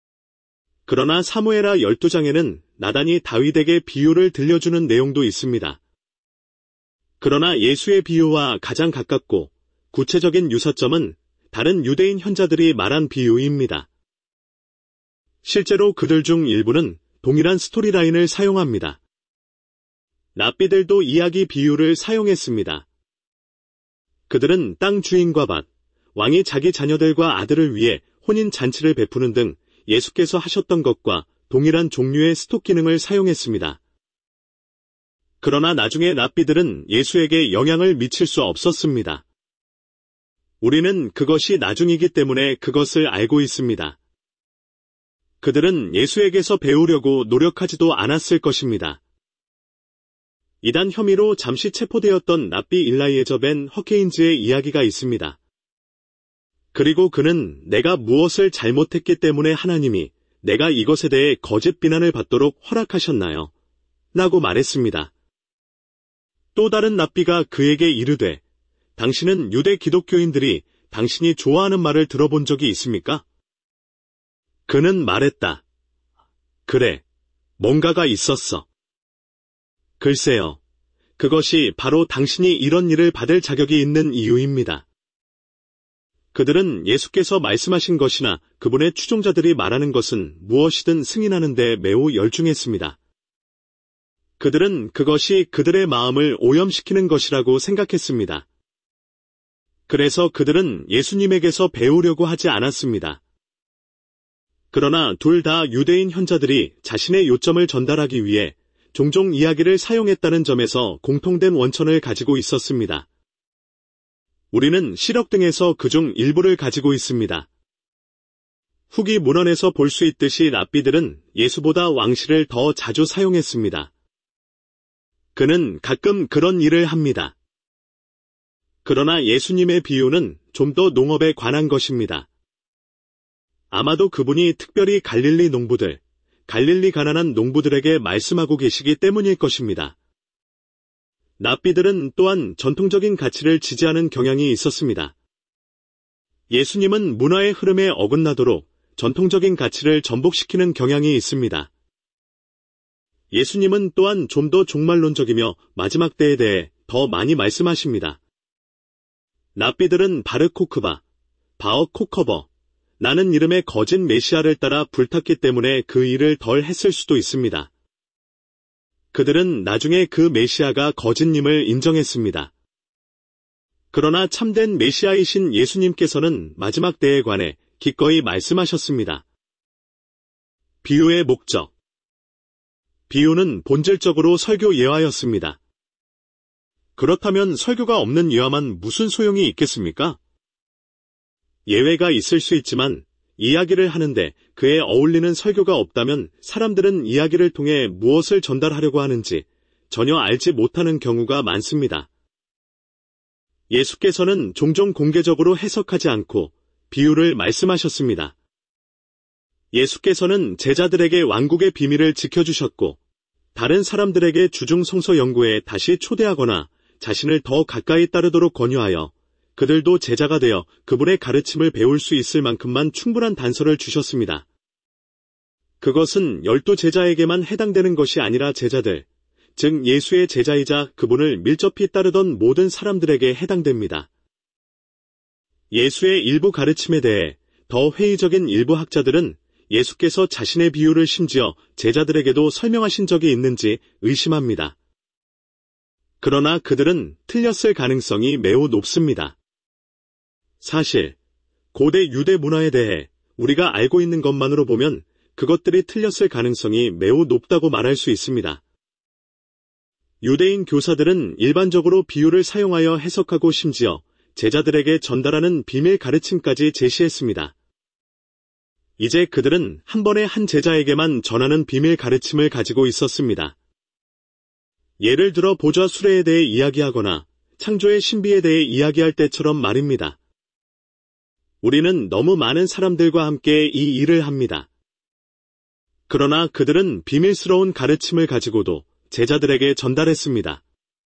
그러나 사무엘하 열두 장에는 나단이 다윗에게 비유를 들려주는 내용도 있습니다. 그러나 예수의 비유와 가장 가깝고 구체적인 유사점은 다른 유대인 현자들이 말한 비유입니다. 실제로 그들 중 일부는 동일한 스토리라인을 사용합니다. 랍비들도 이야기 비유를 사용했습니다. 그들은 땅 주인과 밭, 왕이 자기 자녀들과 아들을 위해 혼인 잔치를 베푸는 등 예수께서 하셨던 것과 동일한 종류의 스톡 기능을 사용했습니다. 그러나 나중에 랍비들은 예수에게 영향을 미칠 수 없었습니다. 우리는 그것이 나중이기 때문에 그것을 알고 있습니다. 그들은 예수에게서 배우려고 노력하지도 않았을 것입니다. 이단 혐의로 잠시 체포되었던 랍비 일라이에저 벤 허케인즈의 이야기가 있습니다. 그리고 그는 내가 무엇을 잘못했기 때문에 하나님이 내가 이것에 대해 거짓 비난을 받도록 허락하셨나요? 라고 말했습니다. 또 다른 랍비가 그에게 이르되 당신은 유대 기독교인들이 당신이 좋아하는 말을 들어본 적이 있습니까? 그는 말했다. 그래, 뭔가가 있었어. 글쎄요, 그것이 바로 당신이 이런 일을 받을 자격이 있는 이유입니다. 그들은 예수께서 말씀하신 것이나 그분의 추종자들이 말하는 것은 무엇이든 승인하는 데 매우 열중했습니다. 그들은 그것이 그들의 마음을 오염시키는 것이라고 생각했습니다. 그래서 그들은 예수님에게서 배우려고 하지 않았습니다. 그러나 둘 다 유대인 현자들이 자신의 요점을 전달하기 위해 종종 이야기를 사용했다는 점에서 공통된 원천을 가지고 있었습니다. 우리는 시력 등에서 그중 일부를 가지고 있습니다. 후기 문헌에서 볼 수 있듯이 랍비들은 예수보다 왕실을 더 자주 사용했습니다. 그는 가끔 그런 일을 합니다. 그러나 예수님의 비유는 좀 더 농업에 관한 것입니다. 아마도 그분이 특별히 갈릴리 농부들, 갈릴리 가난한 농부들에게 말씀하고 계시기 때문일 것입니다. 랍비들은 또한 전통적인 가치를 지지하는 경향이 있었습니다. 예수님은 문화의 흐름에 어긋나도록 전통적인 가치를 전복시키는 경향이 있습니다. 예수님은 또한 좀 더 종말론적이며 마지막 때에 대해 더 많이 말씀하십니다. 랍비들은 바르코크바, 바어코커버, 라는 이름의 거짓 메시아를 따라 불탔기 때문에 그 일을 덜 했을 수도 있습니다. 그들은 나중에 그 메시아가 거짓님을 인정했습니다. 그러나 참된 메시아이신 예수님께서는 마지막 때에 관해 기꺼이 말씀하셨습니다. 비유의 목적. 비유는 본질적으로 설교 예화였습니다. 그렇다면 설교가 없는 예화만 무슨 소용이 있겠습니까? 예외가 있을 수 있지만 이야기를 하는데 그에 어울리는 설교가 없다면 사람들은 이야기를 통해 무엇을 전달하려고 하는지 전혀 알지 못하는 경우가 많습니다. 예수께서는 종종 공개적으로 해석하지 않고 비유를 말씀하셨습니다. 예수께서는 제자들에게 왕국의 비밀을 지켜주셨고 다른 사람들에게 주중 성서 연구에 다시 초대하거나 자신을 더 가까이 따르도록 권유하여 그들도 제자가 되어 그분의 가르침을 배울 수 있을 만큼만 충분한 단서를 주셨습니다. 그것은 열두 제자에게만 해당되는 것이 아니라 제자들, 즉 예수의 제자이자 그분을 밀접히 따르던 모든 사람들에게 해당됩니다. 예수의 일부 가르침에 대해 더 회의적인 일부 학자들은 예수께서 자신의 비유를 심지어 제자들에게도 설명하신 적이 있는지 의심합니다. 그러나 그들은 틀렸을 가능성이 매우 높습니다. 사실, 고대 유대 문화에 대해 우리가 알고 있는 것만으로 보면 그것들이 틀렸을 가능성이 매우 높다고 말할 수 있습니다. 유대인 교사들은 일반적으로 비유를 사용하여 해석하고 심지어 제자들에게 전달하는 비밀 가르침까지 제시했습니다. 이제 그들은 한 번에 한 제자에게만 전하는 비밀 가르침을 가지고 있었습니다. 예를 들어 보좌 수레에 대해 이야기하거나 창조의 신비에 대해 이야기할 때처럼 말입니다. 우리는 너무 많은 사람들과 함께 이 일을 합니다. 그러나 그들은 비밀스러운 가르침을 가지고도 제자들에게 전달했습니다.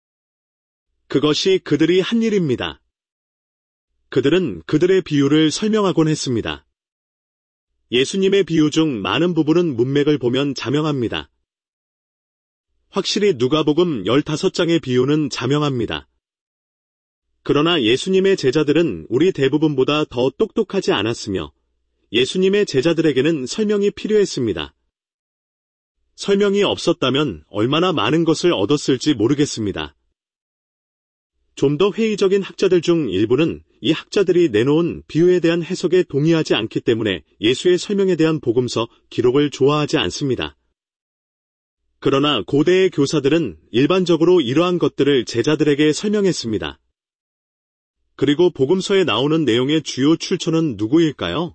그것이 그들이 한 일입니다. 그들은 그들의 비유를 설명하곤 했습니다. 예수님의 비유 중 많은 부분은 문맥을 보면 자명합니다. 확실히 누가복음 열다섯 장의 비유는 자명합니다. 그러나 예수님의 제자들은 우리 대부분보다 더 똑똑하지 않았으며 예수님의 제자들에게는 설명이 필요했습니다. 설명이 없었다면 얼마나 많은 것을 얻었을지 모르겠습니다. 좀 더 회의적인 학자들 중 일부는 이 학자들이 내놓은 비유에 대한 해석에 동의하지 않기 때문에 예수의 설명에 대한 복음서 기록을 좋아하지 않습니다. 그러나 고대의 교사들은 일반적으로 이러한 것들을 제자들에게 설명했습니다. 그리고 복음서에 나오는 내용의 주요 출처는 누구일까요?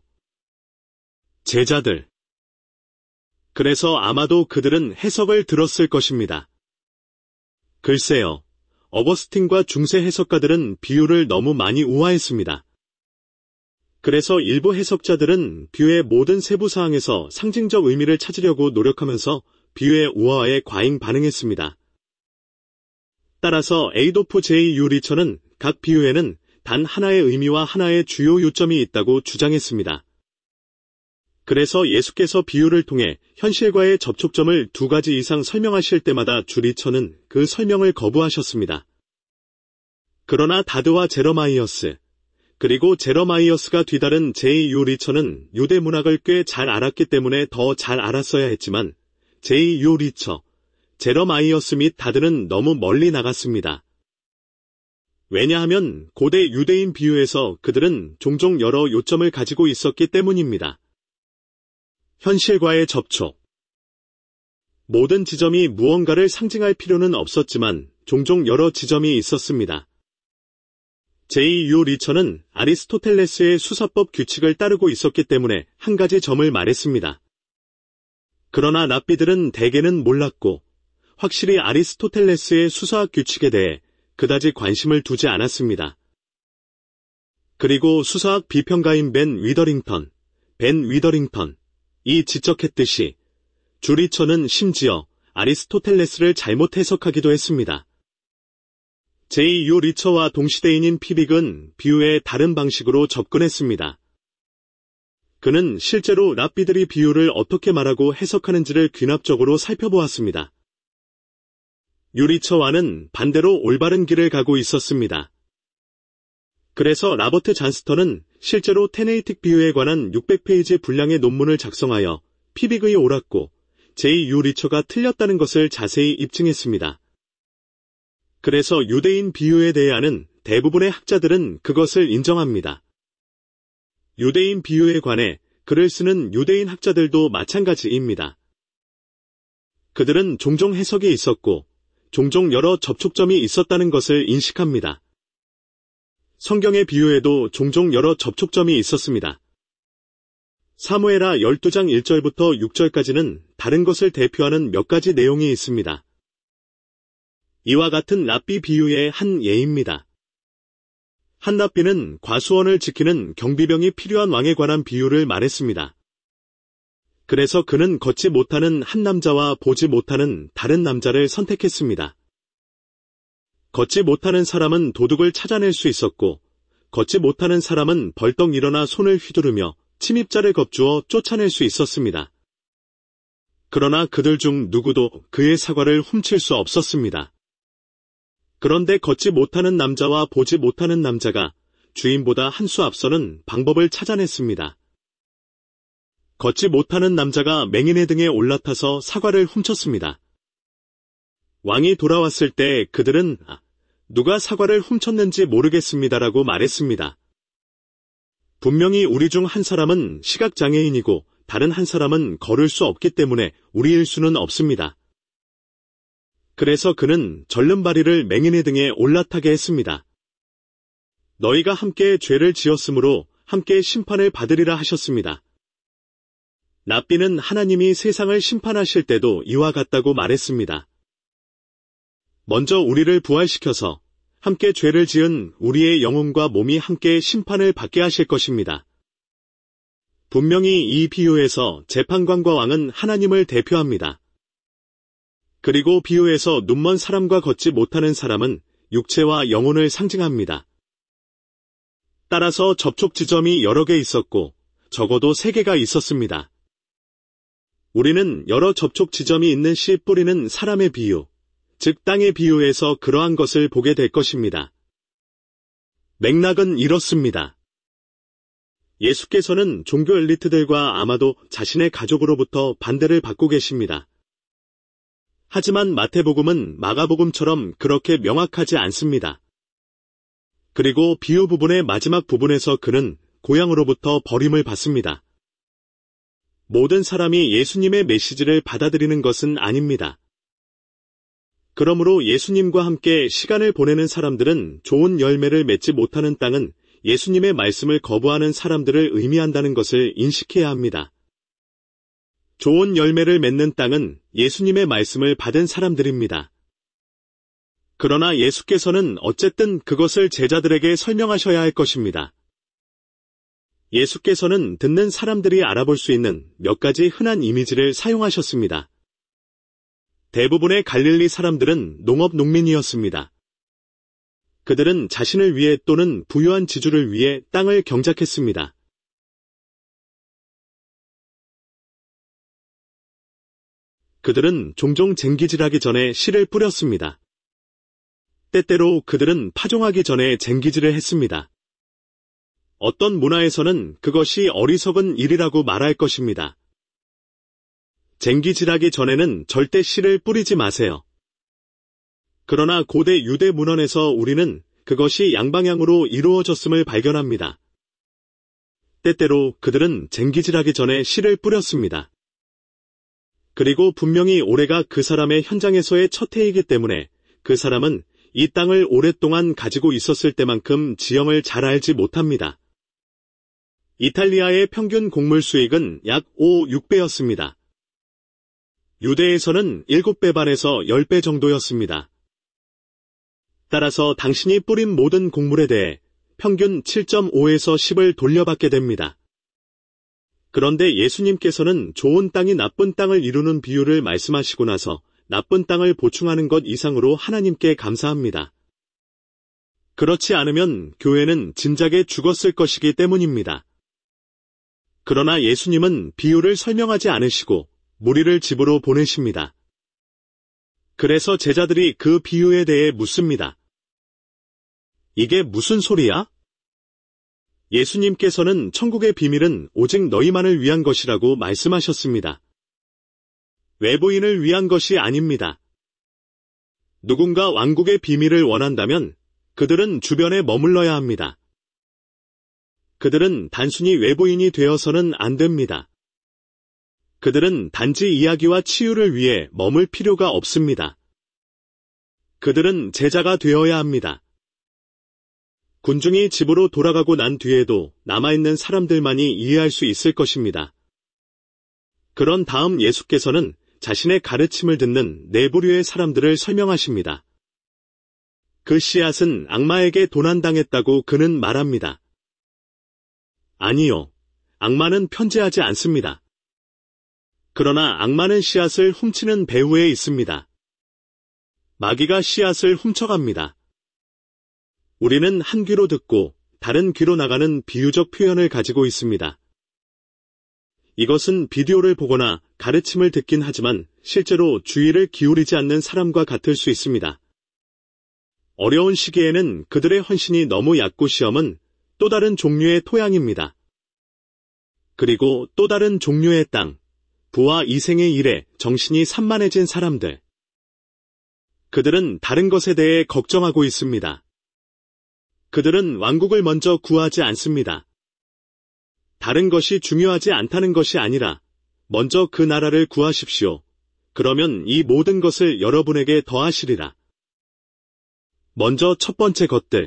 제자들. 그래서 아마도 그들은 해석을 들었을 것입니다. 글쎄요, 어거스틴과 중세 해석가들은 비유를 너무 많이 우화했습니다. 그래서 일부 해석자들은 비유의 모든 세부 사항에서 상징적 의미를 찾으려고 노력하면서 비유의 우화에 과잉 반응했습니다. 따라서 에이도프 제이 유리처는 각 비유에는 단 하나의 의미와 하나의 주요 요점이 있다고 주장했습니다. 그래서 예수께서 비유를 통해 현실과의 접촉점을 두 가지 이상 설명하실 때마다 주리처는 그 설명을 거부하셨습니다. 그러나 다드와 제러마이어스, 그리고 제러마이어스가 뒤따른 제이 유리처는 유대 문학을 꽤 잘 알았기 때문에 더 잘 알았어야 했지만 제이 유리처, 제러마이어스 및 다드는 너무 멀리 나갔습니다. 왜냐하면 고대 유대인 비유에서 그들은 종종 여러 요점을 가지고 있었기 때문입니다. 현실과의 접촉. 모든 지점이 무언가를 상징할 필요는 없었지만 종종 여러 지점이 있었습니다. 제이 유 리처는 아리스토텔레스의 수사법 규칙을 따르고 있었기 때문에 한 가지 점을 말했습니다. 그러나 랍비들은 대개는 몰랐고 확실히 아리스토텔레스의 수사학 규칙에 대해 그다지 관심을 두지 않았습니다. 그리고 수사학 비평가인 벤 위더링턴, 벤 위더링턴, 이 지적했듯이 주리처는 심지어 아리스토텔레스를 잘못 해석하기도 했습니다. 제이 유 리처와 동시대인인 피빅은 비유에 다른 방식으로 접근했습니다. 그는 실제로 랍비들이 비유를 어떻게 말하고 해석하는지를 귀납적으로 살펴보았습니다. 유리처와는 반대로 올바른 길을 가고 있었습니다. 그래서 라버트 잔스턴은 실제로 테네이틱 비유에 관한 육백 페이지 분량의 논문을 작성하여 피빅의 옳았고 제이 유 리처가 틀렸다는 것을 자세히 입증했습니다. 그래서 유대인 비유에 대해 아는 대부분의 학자들은 그것을 인정합니다. 유대인 비유에 관해 글을 쓰는 유대인 학자들도 마찬가지입니다. 그들은 종종 해석이 있었고 종종 여러 접촉점이 있었다는 것을 인식합니다. 성경의 비유에도 종종 여러 접촉점이 있었습니다. 사무엘하 열두 장 일 절부터 육 절까지는 다른 것을 대표하는 몇 가지 내용이 있습니다. 이와 같은 랍비 비유의 한 예입니다. 한 랍비는 과수원을 지키는 경비병이 필요한 왕에 관한 비유를 말했습니다. 그래서 그는 걷지 못하는 한 남자와 보지 못하는 다른 남자를 선택했습니다. 걷지 못하는 사람은 도둑을 찾아낼 수 있었고 걷지 못하는 사람은 벌떡 일어나 손을 휘두르며 침입자를 겁주어 쫓아낼 수 있었습니다. 그러나 그들 중 누구도 그의 사과를 훔칠 수 없었습니다. 그런데 걷지 못하는 남자와 보지 못하는 남자가 주인보다 한 수 앞서는 방법을 찾아냈습니다. 걷지 못하는 남자가 맹인의 등에 올라타서 사과를 훔쳤습니다. 왕이 돌아왔을 때 그들은 누가 사과를 훔쳤는지 모르겠습니다라고 말했습니다. 분명히 우리 중 한 사람은 시각장애인이고 다른 한 사람은 걸을 수 없기 때문에 우리일 수는 없습니다. 그래서 그는 절름발이를 맹인의 등에 올라타게 했습니다. 너희가 함께 죄를 지었으므로 함께 심판을 받으리라 하셨습니다. 랍비는 하나님이 세상을 심판하실 때도 이와 같다고 말했습니다. 먼저 우리를 부활시켜서 함께 죄를 지은 우리의 영혼과 몸이 함께 심판을 받게 하실 것입니다. 분명히 이 비유에서 재판관과 왕은 하나님을 대표합니다. 그리고 비유에서 눈먼 사람과 걷지 못하는 사람은 육체와 영혼을 상징합니다. 따라서 접촉 지점이 여러 개 있었고 적어도 세 개가 있었습니다. 우리는 여러 접촉 지점이 있는 씨 뿌리는 사람의 비유, 즉 땅의 비유에서 그러한 것을 보게 될 것입니다. 맥락은 이렇습니다. 예수께서는 종교 엘리트들과 아마도 자신의 가족으로부터 반대를 받고 계십니다. 하지만 마태복음은 마가복음처럼 그렇게 명확하지 않습니다. 그리고 비유 부분의 마지막 부분에서 그는 고향으로부터 버림을 받습니다. 모든 사람이 예수님의 메시지를 받아들이는 것은 아닙니다. 그러므로 예수님과 함께 시간을 보내는 사람들은 좋은 열매를 맺지 못하는 땅은 예수님의 말씀을 거부하는 사람들을 의미한다는 것을 인식해야 합니다. 좋은 열매를 맺는 땅은 예수님의 말씀을 받은 사람들입니다. 그러나 예수께서는 어쨌든 그것을 제자들에게 설명하셔야 할 것입니다. 예수께서는 듣는 사람들이 알아볼 수 있는 몇 가지 흔한 이미지를 사용하셨습니다. 대부분의 갈릴리 사람들은 농업 농민이었습니다. 그들은 자신을 위해 또는 부유한 지주를 위해 땅을 경작했습니다. 그들은 종종 쟁기질하기 전에 씨를 뿌렸습니다. 때때로 그들은 파종하기 전에 쟁기질을 했습니다. 어떤 문화에서는 그것이 어리석은 일이라고 말할 것입니다. 쟁기질하기 전에는 절대 씨를 뿌리지 마세요. 그러나 고대 유대 문헌에서 우리는 그것이 양방향으로 이루어졌음을 발견합니다. 때때로 그들은 쟁기질하기 전에 씨를 뿌렸습니다. 그리고 분명히 올해가 그 사람의 현장에서의 첫 해이기 때문에 그 사람은 이 땅을 오랫동안 가지고 있었을 때만큼 지형을 잘 알지 못합니다. 이탈리아의 평균 곡물 수익은 약 오, 육 배였습니다. 유대에서는 일곱 배 반에서 십 배 정도였습니다. 따라서 당신이 뿌린 모든 곡물에 대해 평균 칠 점 오에서 십을 돌려받게 됩니다. 그런데 예수님께서는 좋은 땅이 나쁜 땅을 이루는 비유를 말씀하시고 나서 나쁜 땅을 보충하는 것 이상으로 하나님께 감사합니다. 그렇지 않으면 교회는 진작에 죽었을 것이기 때문입니다. 그러나 예수님은 비유를 설명하지 않으시고 무리를 집으로 보내십니다. 그래서 제자들이 그 비유에 대해 묻습니다. 이게 무슨 소리야? 예수님께서는 천국의 비밀은 오직 너희만을 위한 것이라고 말씀하셨습니다. 외부인을 위한 것이 아닙니다. 누군가 왕국의 비밀을 원한다면 그들은 주변에 머물러야 합니다. 그들은 단순히 외부인이 되어서는 안 됩니다. 그들은 단지 이야기와 치유를 위해 머물 필요가 없습니다. 그들은 제자가 되어야 합니다. 군중이 집으로 돌아가고 난 뒤에도 남아있는 사람들만이 이해할 수 있을 것입니다. 그런 다음 예수께서는 자신의 가르침을 듣는 네 부류의 사람들을 설명하십니다. 그 씨앗은 악마에게 도난당했다고 그는 말합니다. 아니요, 악마는 편재하지 않습니다. 그러나 악마는 씨앗을 훔치는 배후에 있습니다. 마귀가 씨앗을 훔쳐갑니다. 우리는 한 귀로 듣고 다른 귀로 나가는 비유적 표현을 가지고 있습니다. 이것은 비디오를 보거나 가르침을 듣긴 하지만 실제로 주의를 기울이지 않는 사람과 같을 수 있습니다. 어려운 시기에는 그들의 헌신이 너무 얕고 시험은 또 다른 종류의 토양입니다. 그리고 또 다른 종류의 땅, 부와 이생의 일에 정신이 산만해진 사람들. 그들은 다른 것에 대해 걱정하고 있습니다. 그들은 왕국을 먼저 구하지 않습니다. 다른 것이 중요하지 않다는 것이 아니라 먼저 그 나라를 구하십시오. 그러면 이 모든 것을 여러분에게 더하시리라. 먼저 첫 번째 것들.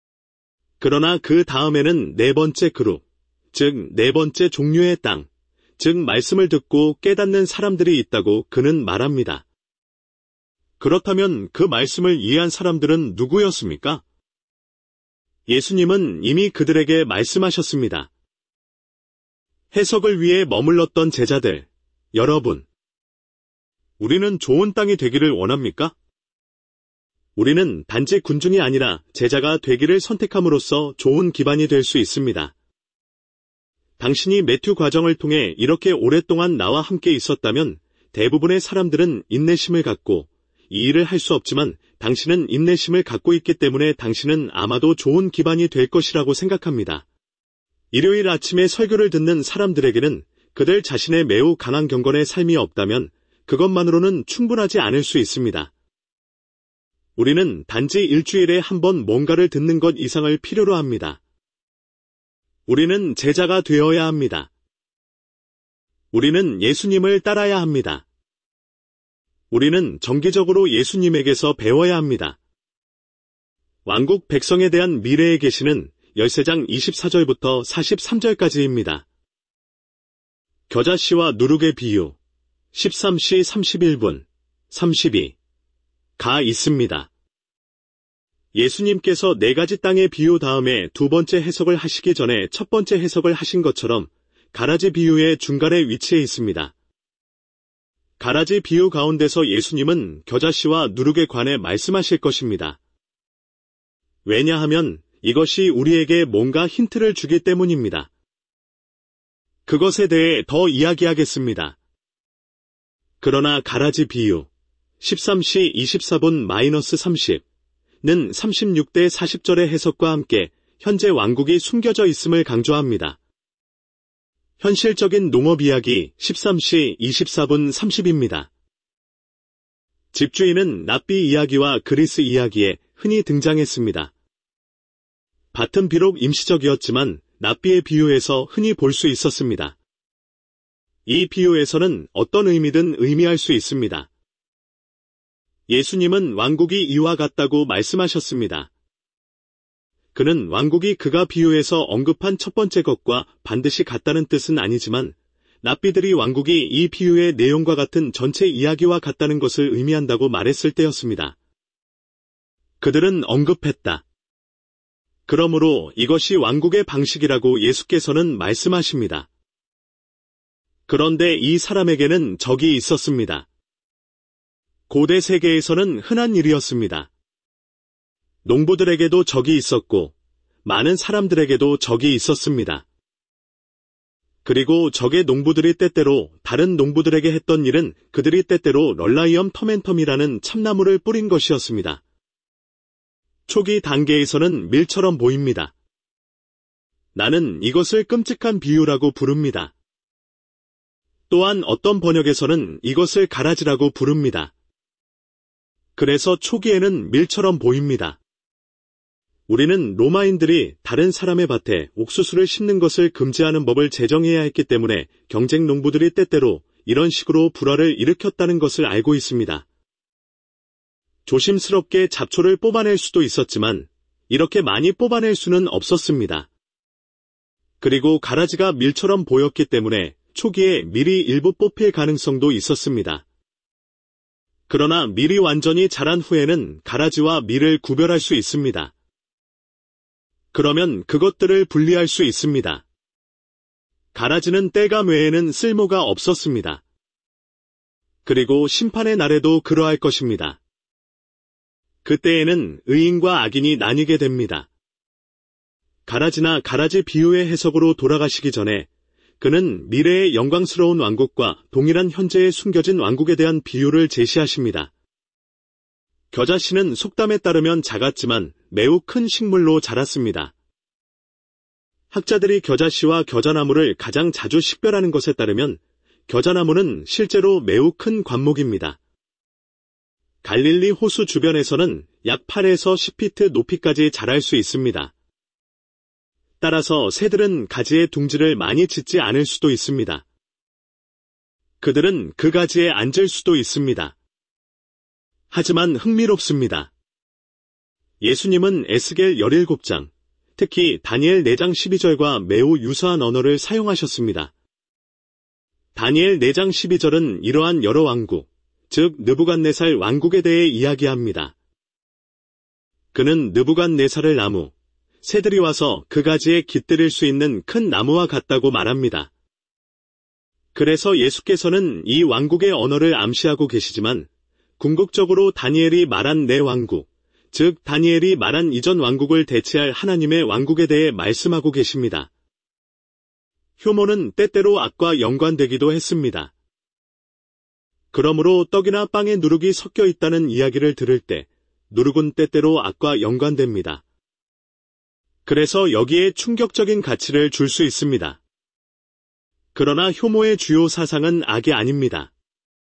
그러나 그 다음에는 네 번째 그룹, 즉 네 번째 종류의 땅, 즉 말씀을 듣고 깨닫는 사람들이 있다고 그는 말합니다. 그렇다면 그 말씀을 이해한 사람들은 누구였습니까? 예수님은 이미 그들에게 말씀하셨습니다. 해석을 위해 머물렀던 제자들, 여러분, 우리는 좋은 땅이 되기를 원합니까? 우리는 단지 군중이 아니라 제자가 되기를 선택함으로써 좋은 기반이 될 수 있습니다. 당신이 매튜 과정을 통해 이렇게 오랫동안 나와 함께 있었다면 대부분의 사람들은 인내심을 갖고 이 일을 할 수 없지만 당신은 인내심을 갖고 있기 때문에 당신은 아마도 좋은 기반이 될 것이라고 생각합니다. 일요일 아침에 설교를 듣는 사람들에게는 그들 자신의 매우 강한 경건의 삶이 없다면 그것만으로는 충분하지 않을 수 있습니다. 우리는 단지 일주일에 한 번 뭔가를 듣는 것 이상을 필요로 합니다. 우리는 제자가 되어야 합니다. 우리는 예수님을 따라야 합니다. 우리는 정기적으로 예수님에게서 배워야 합니다. 왕국 백성에 대한 미래의 계시는 십삼 장 이십사 절부터 사십삼 절까지입니다. 겨자씨와 누룩의 비유 십삼 시 삼십일 분, 삼십이 가 있습니다. 예수님께서 네 가지 땅의 비유 다음에 두 번째 해석을 하시기 전에 첫 번째 해석을 하신 것처럼 가라지 비유의 중간에 위치해 있습니다. 가라지 비유 가운데서 예수님은 겨자씨와 누룩에 관해 말씀하실 것입니다. 왜냐하면 이것이 우리에게 뭔가 힌트를 주기 때문입니다. 그것에 대해 더 이야기하겠습니다. 그러나 가라지 비유 십삼 시 이십사 분 마이너스 삼십는 삼십육 대 사십 절의 해석과 함께 현재 왕국이 숨겨져 있음을 강조합니다. 현실적인 농업 이야기 십삼 시 이십사 분 삼십입니다. 집주인은 납비 이야기와 그리스 이야기에 흔히 등장했습니다. 밭은 비록 임시적이었지만 납비의 비유에서 흔히 볼 수 있었습니다. 이 비유에서는 어떤 의미든 의미할 수 있습니다. 예수님은 왕국이 이와 같다고 말씀하셨습니다. 그는 왕국이 그가 비유에서 언급한 첫 번째 것과 반드시 같다는 뜻은 아니지만 납비들이 왕국이 이 비유의 내용과 같은 전체 이야기와 같다는 것을 의미한다고 말했을 때였습니다. 그들은 언급했다. 그러므로 이것이 왕국의 방식이라고 예수께서는 말씀하십니다. 그런데 이 사람에게는 적이 있었습니다. 고대 세계에서는 흔한 일이었습니다. 농부들에게도 적이 있었고 많은 사람들에게도 적이 있었습니다. 그리고 적의 농부들이 때때로 다른 농부들에게 했던 일은 그들이 때때로 럴라이엄 터멘텀이라는 참나무를 뿌린 것이었습니다. 초기 단계에서는 밀처럼 보입니다. 나는 이것을 끔찍한 비유라고 부릅니다. 또한 어떤 번역에서는 이것을 가라지라고 부릅니다. 그래서 초기에는 밀처럼 보입니다. 우리는 로마인들이 다른 사람의 밭에 옥수수를 심는 것을 금지하는 법을 제정해야 했기 때문에 경쟁 농부들이 때때로 이런 식으로 불화를 일으켰다는 것을 알고 있습니다. 조심스럽게 잡초를 뽑아낼 수도 있었지만 이렇게 많이 뽑아낼 수는 없었습니다. 그리고 가라지가 밀처럼 보였기 때문에 초기에 밀이 일부 뽑힐 가능성도 있었습니다. 그러나 밀이 완전히 자란 후에는 가라지와 밀을 구별할 수 있습니다. 그러면 그것들을 분리할 수 있습니다. 가라지는 때감 외에는 쓸모가 없었습니다. 그리고 심판의 날에도 그러할 것입니다. 그때에는 의인과 악인이 나뉘게 됩니다. 가라지나 가라지 비유의 해석으로 돌아가시기 전에 그는 미래의 영광스러운 왕국과 동일한 현재에 숨겨진 왕국에 대한 비유를 제시하십니다. 겨자씨는 속담에 따르면 작았지만 매우 큰 식물로 자랐습니다. 학자들이 겨자씨와 겨자나무를 가장 자주 식별하는 것에 따르면 겨자나무는 실제로 매우 큰 관목입니다. 갈릴리 호수 주변에서는 약 팔에서 십 피트 높이까지 자랄 수 있습니다. 따라서 새들은 가지에 둥지를 많이 짓지 않을 수도 있습니다. 그들은 그 가지에 앉을 수도 있습니다. 하지만 흥미롭습니다. 예수님은 에스겔 십칠 장, 특히 다니엘 네 장 십이 절과 매우 유사한 언어를 사용하셨습니다. 다니엘 네 장 십이 절은 이러한 여러 왕국, 즉 느부갓네살 왕국에 대해 이야기합니다. 그는 느부갓네살을 나무, 새들이 와서 그 가지에 깃들일 수 있는 큰 나무와 같다고 말합니다. 그래서 예수께서는 이 왕국의 언어를 암시하고 계시지만 궁극적으로 다니엘이 말한 네 왕국, 즉 다니엘이 말한 이전 왕국을 대체할 하나님의 왕국에 대해 말씀하고 계십니다. 효모는 때때로 악과 연관되기도 했습니다. 그러므로 떡이나 빵에 누룩이 섞여 있다는 이야기를 들을 때 누룩은 때때로 악과 연관됩니다. 그래서 여기에 충격적인 가치를 줄 수 있습니다. 그러나 효모의 주요 사상은 악이 아닙니다.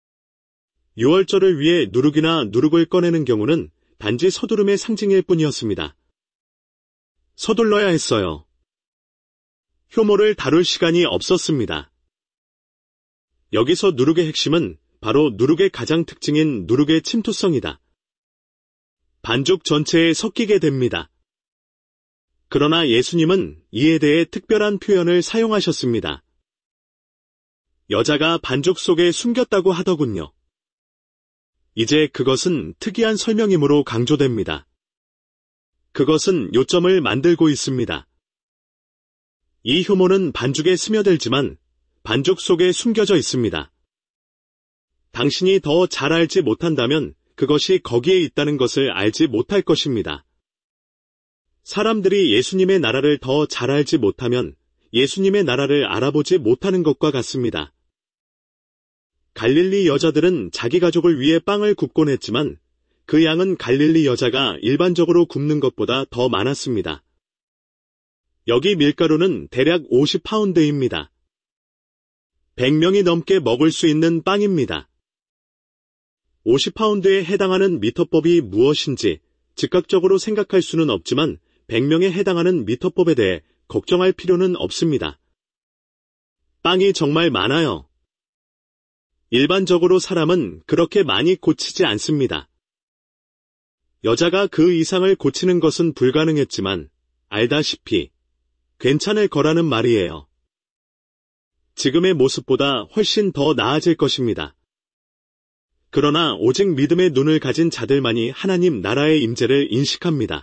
유월절을 위해 누룩이나 누룩을 꺼내는 경우는 단지 서두름의 상징일 뿐이었습니다. 서둘러야 했어요. 효모를 다룰 시간이 없었습니다. 여기서 누룩의 핵심은 바로 누룩의 가장 특징인 누룩의 침투성이다. 반죽 전체에 섞이게 됩니다. 그러나 예수님은 이에 대해 특별한 표현을 사용하셨습니다. 여자가 반죽 속에 숨겼다고 하더군요. 이제 그것은 특이한 설명이므로 강조됩니다. 그것은 요점을 만들고 있습니다. 이 효모는 반죽에 스며들지만 반죽 속에 숨겨져 있습니다. 당신이 더 잘 알지 못한다면 그것이 거기에 있다는 것을 알지 못할 것입니다. 사람들이 예수님의 나라를 더 잘 알지 못하면 예수님의 나라를 알아보지 못하는 것과 같습니다. 갈릴리 여자들은 자기 가족을 위해 빵을 굽곤 했지만 그 양은 갈릴리 여자가 일반적으로 굽는 것보다 더 많았습니다. 여기 밀가루는 대략 오십 파운드입니다. 백 명이 넘게 먹을 수 있는 빵입니다. 오십 파운드에 해당하는 미터법이 무엇인지 즉각적으로 생각할 수는 없지만 백 명에 해당하는 미터법에 대해 걱정할 필요는 없습니다. 빵이 정말 많아요. 일반적으로 사람은 그렇게 많이 고치지 않습니다. 여자가 그 이상을 고치는 것은 불가능했지만 알다시피 괜찮을 거라는 말이에요. 지금의 모습보다 훨씬 더 나아질 것입니다. 그러나 오직 믿음의 눈을 가진 자들만이 하나님 나라의 임재를 인식합니다.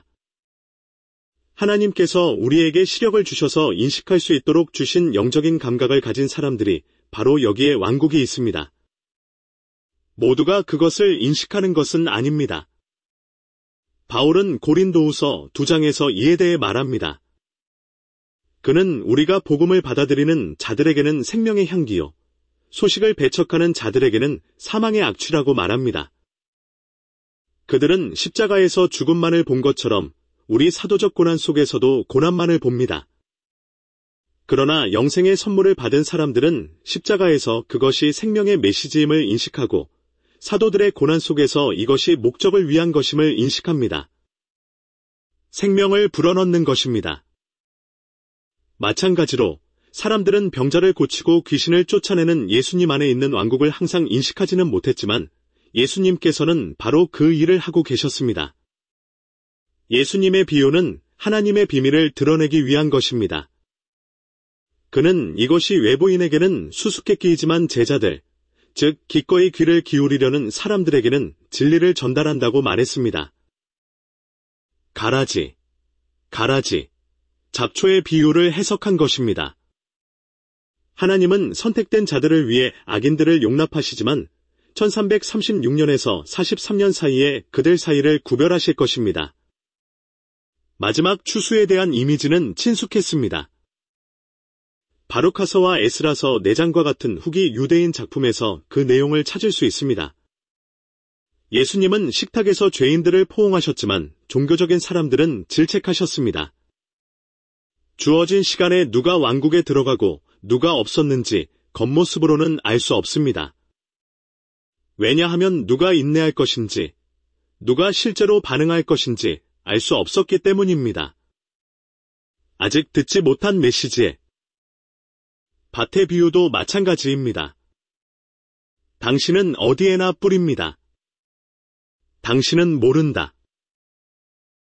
하나님께서 우리에게 시력을 주셔서 인식할 수 있도록 주신 영적인 감각을 가진 사람들이 바로 여기에 왕국이 있습니다. 모두가 그것을 인식하는 것은 아닙니다. 바울은 고린도후서 두 장에서 이에 대해 말합니다. 그는 우리가 복음을 받아들이는 자들에게는 생명의 향기요, 소식을 배척하는 자들에게는 사망의 악취라고 말합니다. 그들은 십자가에서 죽음만을 본 것처럼 우리 사도적 고난 속에서도 고난만을 봅니다. 그러나 영생의 선물을 받은 사람들은 십자가에서 그것이 생명의 메시지임을 인식하고 사도들의 고난 속에서 이것이 목적을 위한 것임을 인식합니다. 생명을 불어넣는 것입니다. 마찬가지로 사람들은 병자를 고치고 귀신을 쫓아내는 예수님 안에 있는 왕국을 항상 인식하지는 못했지만 예수님께서는 바로 그 일을 하고 계셨습니다. 예수님의 비유는 하나님의 비밀을 드러내기 위한 것입니다. 그는 이것이 외부인에게는 수수께끼이지만 제자들, 즉 기꺼이 귀를 기울이려는 사람들에게는 진리를 전달한다고 말했습니다. 가라지, 가라지, 잡초의 비유를 해석한 것입니다. 하나님은 선택된 자들을 위해 악인들을 용납하시지만 천삼백삼십육 년에서 사십삼 년 사이에 그들 사이를 구별하실 것입니다. 마지막 추수에 대한 이미지는 친숙했습니다. 바룩하서와 에스라서 네 장과 같은 후기 유대인 작품에서 그 내용을 찾을 수 있습니다. 예수님은 식탁에서 죄인들을 포옹하셨지만 종교적인 사람들은 질책하셨습니다. 주어진 시간에 누가 왕국에 들어가고 누가 없었는지 겉모습으로는 알 수 없습니다. 왜냐하면 누가 인내할 것인지, 누가 실제로 반응할 것인지 알 수 없었기 때문입니다. 아직 듣지 못한 메시지에 밭의 비유도 마찬가지입니다. 당신은 어디에나 뿌립니다. 당신은 모른다.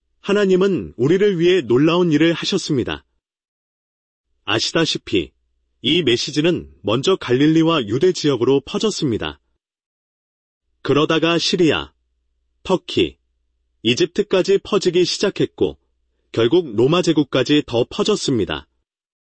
하나님은 우리를 위해 놀라운 일을 하셨습니다. 아시다시피 이 메시지는 먼저 갈릴리와 유대 지역으로 퍼졌습니다. 그러다가 시리아, 터키, 이집트까지 퍼지기 시작했고 결국 로마 제국까지 더 퍼졌습니다.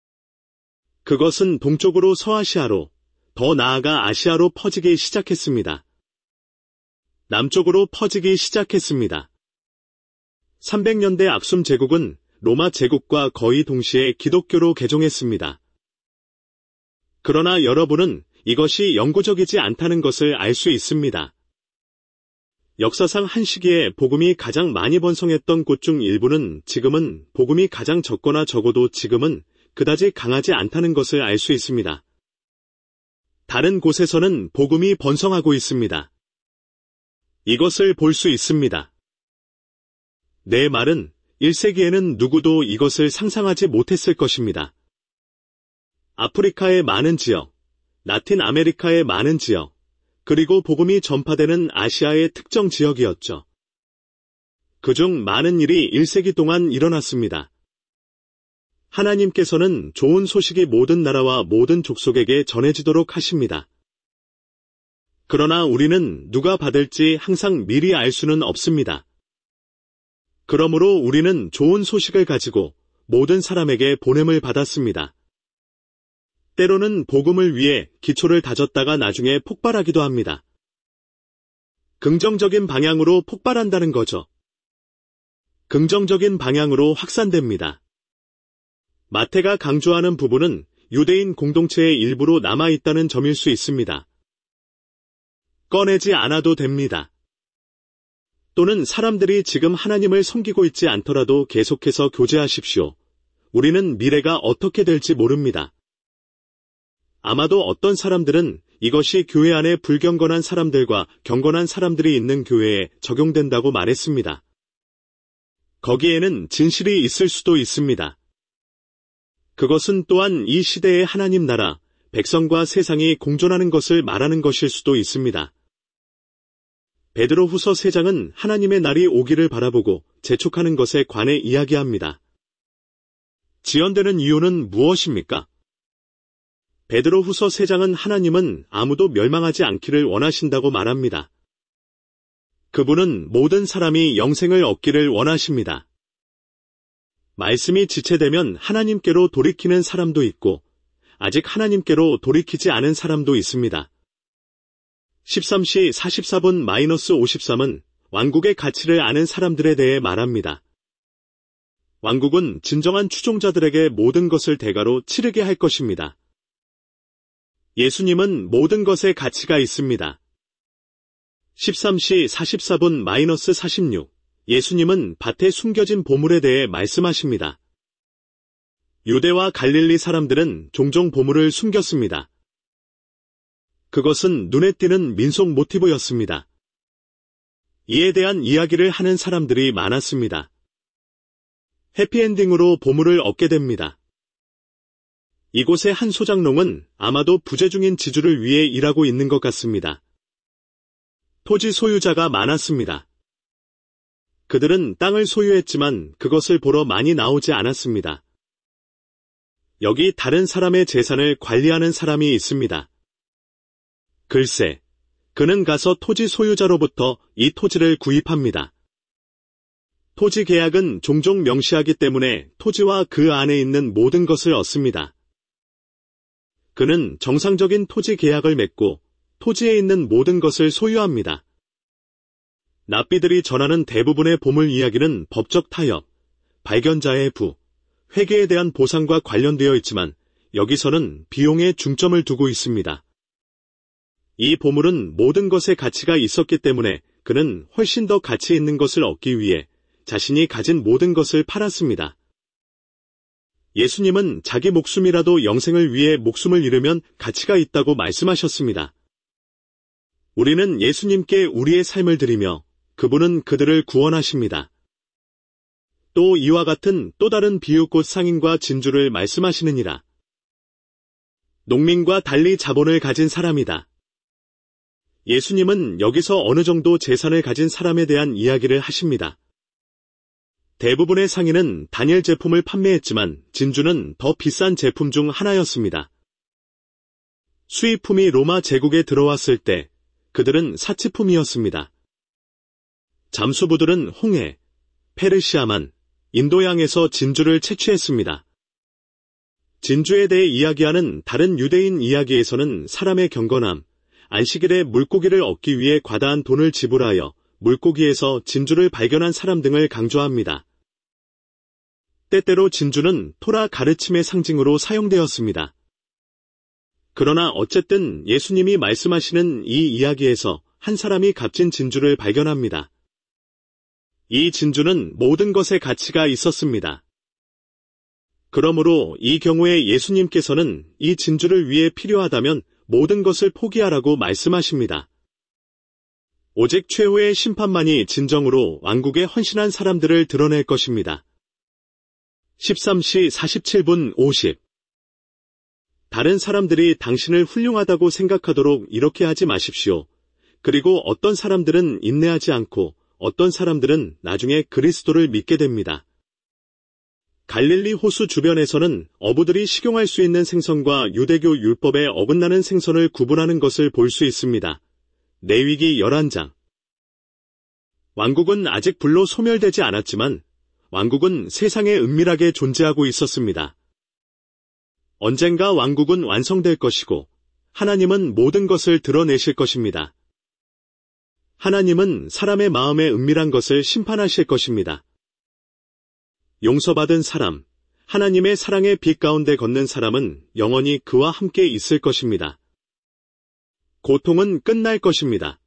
그것은 동쪽으로 서아시아로, 더 나아가 아시아로 퍼지기 시작했습니다. 남쪽으로 퍼지기 시작했습니다. 삼백 년대 악숨 제국은 로마 제국과 거의 동시에 기독교로 개종했습니다. 그러나 여러분은 이것이 영구적이지 않다는 것을 알 수 있습니다. 역사상 한 시기에 복음이 가장 많이 번성했던 곳 중 일부는 지금은 복음이 가장 적거나 적어도 지금은 그다지 강하지 않다는 것을 알 수 있습니다. 다른 곳에서는 복음이 번성하고 있습니다. 이것을 볼 수 있습니다. 내 말은 일 세기에는 누구도 이것을 상상하지 못했을 것입니다. 아프리카의 많은 지역, 라틴 아메리카의 많은 지역, 그리고 복음이 전파되는 아시아의 특정 지역이었죠. 그중 많은 일이 일 세기 동안 일어났습니다. 하나님께서는 좋은 소식이 모든 나라와 모든 족속에게 전해지도록 하십니다. 그러나 우리는 누가 받을지 항상 미리 알 수는 없습니다. 그러므로 우리는 좋은 소식을 가지고 모든 사람에게 보냄을 받았습니다. 때로는 복음을 위해 기초를 다졌다가 나중에 폭발하기도 합니다. 긍정적인 방향으로 폭발한다는 거죠. 긍정적인 방향으로 확산됩니다. 마태가 강조하는 부분은 유대인 공동체의 일부로 남아있다는 점일 수 있습니다. 꺼내지 않아도 됩니다. 또는 사람들이 지금 하나님을 섬기고 있지 않더라도 계속해서 교제하십시오. 우리는 미래가 어떻게 될지 모릅니다. 아마도 어떤 사람들은 이것이 교회 안에 불경건한 사람들과 경건한 사람들이 있는 교회에 적용된다고 말했습니다. 거기에는 진실이 있을 수도 있습니다. 그것은 또한 이 시대의 하나님 나라, 백성과 세상이 공존하는 것을 말하는 것일 수도 있습니다. 베드로후서 세 장은 하나님의 날이 오기를 바라보고 재촉하는 것에 관해 이야기합니다. 지연되는 이유는 무엇입니까? 베드로후서 세 장은 하나님은 아무도 멸망하지 않기를 원하신다고 말합니다. 그분은 모든 사람이 영생을 얻기를 원하십니다. 말씀이 지체되면 하나님께로 돌이키는 사람도 있고 아직 하나님께로 돌이키지 않은 사람도 있습니다. 십삼 시 사십사 분 오십삼은 왕국의 가치를 아는 사람들에 대해 말합니다. 왕국은 진정한 추종자들에게 모든 것을 대가로 치르게 할 것입니다. 예수님은 모든 것에 가치가 있습니다. 십삼 시 사십사 분 사십육, 예수님은 밭에 숨겨진 보물에 대해 말씀하십니다. 유대와 갈릴리 사람들은 종종 보물을 숨겼습니다. 그것은 눈에 띄는 민속 모티브였습니다. 이에 대한 이야기를 하는 사람들이 많았습니다. 해피엔딩으로 보물을 얻게 됩니다. 이곳의 한 소장농은 아마도 부재 중인 지주를 위해 일하고 있는 것 같습니다. 토지 소유자가 많았습니다. 그들은 땅을 소유했지만 그것을 보러 많이 나오지 않았습니다. 여기 다른 사람의 재산을 관리하는 사람이 있습니다. 글쎄, 그는 가서 토지 소유자로부터 이 토지를 구입합니다. 토지 계약은 종종 명시하기 때문에 토지와 그 안에 있는 모든 것을 얻습니다. 그는 정상적인 토지 계약을 맺고 토지에 있는 모든 것을 소유합니다. 납비들이 전하는 대부분의 보물 이야기는 법적 타협, 발견자의 부, 회계에 대한 보상과 관련되어 있지만 여기서는 비용에 중점을 두고 있습니다. 이 보물은 모든 것에 가치가 있었기 때문에 그는 훨씬 더 가치 있는 것을 얻기 위해 자신이 가진 모든 것을 팔았습니다. 예수님은 자기 목숨이라도 영생을 위해 목숨을 잃으면 가치가 있다고 말씀하셨습니다. 우리는 예수님께 우리의 삶을 드리며 그분은 그들을 구원하십니다. 또 이와 같은 또 다른 비유 곧 상인과 진주를 말씀하시느니라. 농민과 달리 자본을 가진 사람이다. 예수님은 여기서 어느 정도 재산을 가진 사람에 대한 이야기를 하십니다. 대부분의 상인은 단일 제품을 판매했지만 진주는 더 비싼 제품 중 하나였습니다. 수입품이 로마 제국에 들어왔을 때 그들은 사치품이었습니다. 잠수부들은 홍해, 페르시아만, 인도양에서 진주를 채취했습니다. 진주에 대해 이야기하는 다른 유대인 이야기에서는 사람의 경건함, 안식일에 물고기를 얻기 위해 과다한 돈을 지불하여 물고기에서 진주를 발견한 사람 등을 강조합니다. 때때로 진주는 토라 가르침의 상징으로 사용되었습니다. 그러나 어쨌든 예수님이 말씀하시는 이 이야기에서 한 사람이 값진 진주를 발견합니다. 이 진주는 모든 것에 가치가 있었습니다. 그러므로 이 경우에 예수님께서는 이 진주를 위해 필요하다면 모든 것을 포기하라고 말씀하십니다. 오직 최후의 심판만이 진정으로 왕국에 헌신한 사람들을 드러낼 것입니다. 십삼 시 사십칠 분 오십. 다른 사람들이 당신을 훌륭하다고 생각하도록 이렇게 하지 마십시오. 그리고 어떤 사람들은 인내하지 않고 어떤 사람들은 나중에 그리스도를 믿게 됩니다. 갈릴리 호수 주변에서는 어부들이 식용할 수 있는 생선과 유대교 율법에 어긋나는 생선을 구분하는 것을 볼 수 있습니다. 레위기 열한 장. 왕국은 아직 불로 소멸되지 않았지만 왕국은 세상에 은밀하게 존재하고 있었습니다. 언젠가 왕국은 완성될 것이고 하나님은 모든 것을 드러내실 것입니다. 하나님은 사람의 마음에 은밀한 것을 심판하실 것입니다. 용서받은 사람, 하나님의 사랑의 빛 가운데 걷는 사람은 영원히 그와 함께 있을 것입니다. 고통은 끝날 것입니다.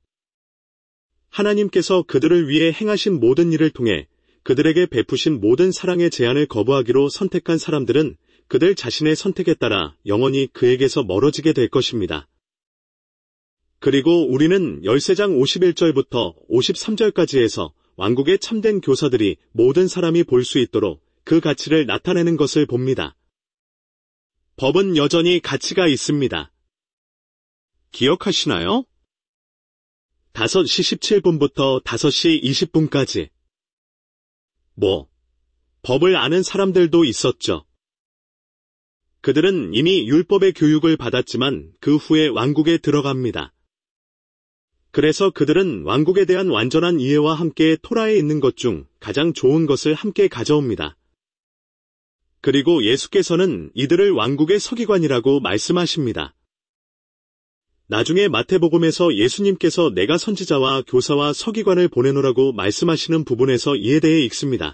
하나님께서 그들을 위해 행하신 모든 일을 통해 그들에게 베푸신 모든 사랑의 제안을 거부하기로 선택한 사람들은 그들 자신의 선택에 따라 영원히 그에게서 멀어지게 될 것입니다. 그리고 우리는 열세 장 오십일 절부터 오십삼 절까지 해서 왕국의 참된 교사들이 모든 사람이 볼 수 있도록 그 가치를 나타내는 것을 봅니다. 법은 여전히 가치가 있습니다. 기억하시나요? 다섯 시 십칠 분부터 다섯 시 이십 분까지. 뭐, 법을 아는 사람들도 있었죠. 그들은 이미 율법의 교육을 받았지만 그 후에 왕국에 들어갑니다. 그래서 그들은 왕국에 대한 완전한 이해와 함께 토라에 있는 것 중 가장 좋은 것을 함께 가져옵니다. 그리고 예수께서는 이들을 왕국의 서기관이라고 말씀하십니다. 나중에 마태복음에서 예수님께서 내가 선지자와 교사와 서기관을 보내노라고 말씀하시는 부분에서 이에 대해 읽습니다.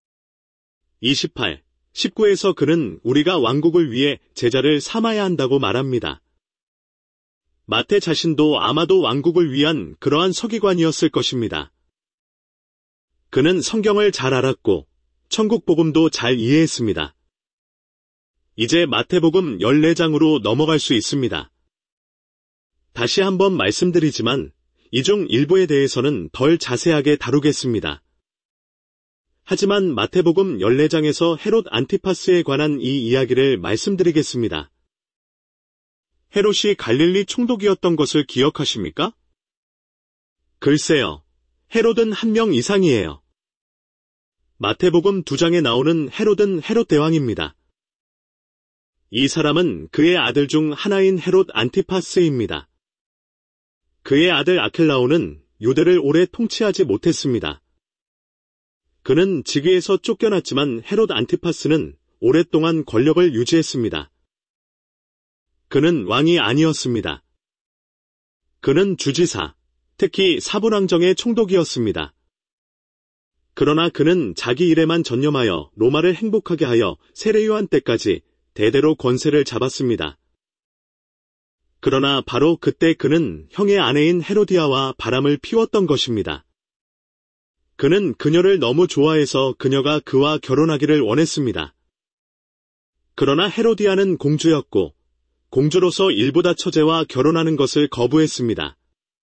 이십팔, 십구에서 그는 우리가 왕국을 위해 제자를 삼아야 한다고 말합니다. 마태 자신도 아마도 왕국을 위한 그러한 서기관이었을 것입니다. 그는 성경을 잘 알았고 천국 복음도 잘 이해했습니다. 이제 마태복음 열네 장으로 넘어갈 수 있습니다. 다시 한번 말씀드리지만 이 중 일부에 대해서는 덜 자세하게 다루겠습니다. 하지만 마태복음 열네 장에서 헤롯 안티파스에 관한 이 이야기를 말씀드리겠습니다. 헤롯이 갈릴리 총독이었던 것을 기억하십니까? 글쎄요, 헤롯은 한 명 이상이에요. 마태복음 두 장에 나오는 헤롯은 헤롯 대왕입니다. 이 사람은 그의 아들 중 하나인 헤롯 안티파스입니다. 그의 아들 아켈라오는 유대를 오래 통치하지 못했습니다. 그는 직위에서 쫓겨났지만 헤롯 안티파스는 오랫동안 권력을 유지했습니다. 그는 왕이 아니었습니다. 그는 주지사, 특히 사분왕정의 총독이었습니다. 그러나 그는 자기 일에만 전념하여 로마를 행복하게 하여 세례 요한 때까지 대대로 권세를 잡았습니다. 그러나 바로 그때 그는 형의 아내인 헤로디아와 바람을 피웠던 것입니다. 그는 그녀를 너무 좋아해서 그녀가 그와 결혼하기를 원했습니다. 그러나 헤로디아는 공주였고 공주로서 일부다 처제와 결혼하는 것을 거부했습니다.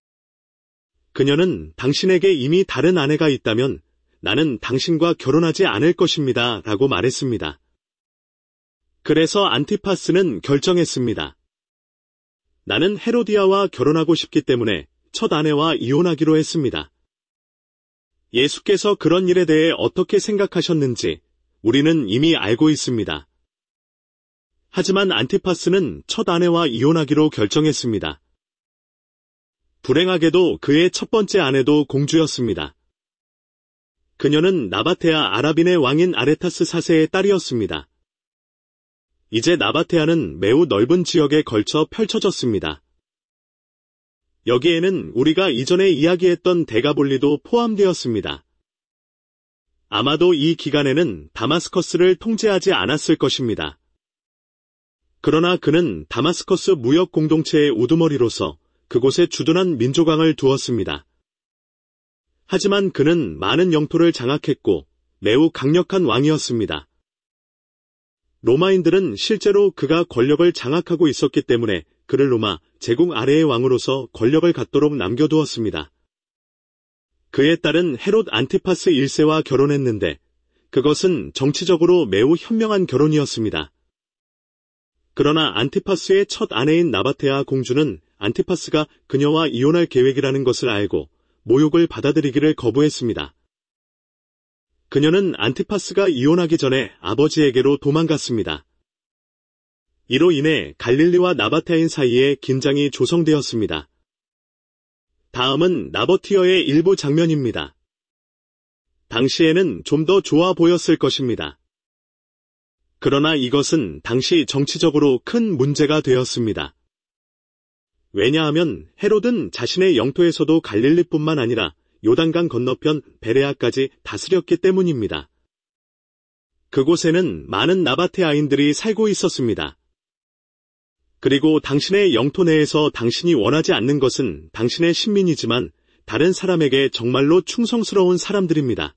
그녀는 당신에게 이미 다른 아내가 있다면 나는 당신과 결혼하지 않을 것입니다 라고 말했습니다. 그래서 안티파스는 결정했습니다. 나는 헤로디아와 결혼하고 싶기 때문에 첫 아내와 이혼하기로 했습니다. 예수께서 그런 일에 대해 어떻게 생각하셨는지 우리는 이미 알고 있습니다. 하지만 안티파스는 첫 아내와 이혼하기로 결정했습니다. 불행하게도 그의 첫 번째 아내도 공주였습니다. 그녀는 나바테아 아라빈의 왕인 아레타스 사 세의 딸이었습니다. 이제 나바테아는 매우 넓은 지역에 걸쳐 펼쳐졌습니다. 여기에는 우리가 이전에 이야기했던 데가볼리도 포함되었습니다. 아마도 이 기간에는 다마스커스를 통제하지 않았을 것입니다. 그러나 그는 다마스커스 무역 공동체의 우두머리로서 그곳에 주둔한 민족왕을 두었습니다. 하지만 그는 많은 영토를 장악했고 매우 강력한 왕이었습니다. 로마인들은 실제로 그가 권력을 장악하고 있었기 때문에 그를 로마 제국 아래의 왕으로서 권력을 갖도록 남겨두었습니다. 그의 딸은 헤롯 안티파스 일 세와 결혼했는데 그것은 정치적으로 매우 현명한 결혼이었습니다. 그러나 안티파스의 첫 아내인 나바테아 공주는 안티파스가 그녀와 이혼할 계획이라는 것을 알고 모욕을 받아들이기를 거부했습니다. 그녀는 안티파스가 이혼하기 전에 아버지에게로 도망갔습니다. 이로 인해 갈릴리와 나바테아인 사이에 긴장이 조성되었습니다. 다음은 나버티어의 일부 장면입니다. 당시에는 좀 더 좋아 보였을 것입니다. 그러나 이것은 당시 정치적으로 큰 문제가 되었습니다. 왜냐하면 헤롯은 자신의 영토에서도 갈릴리뿐만 아니라 요단강 건너편 베레아까지 다스렸기 때문입니다. 그곳에는 많은 나바테아인들이 살고 있었습니다. 그리고 당신의 영토 내에서 당신이 원하지 않는 것은 당신의 신민이지만 다른 사람에게 정말로 충성스러운 사람들입니다.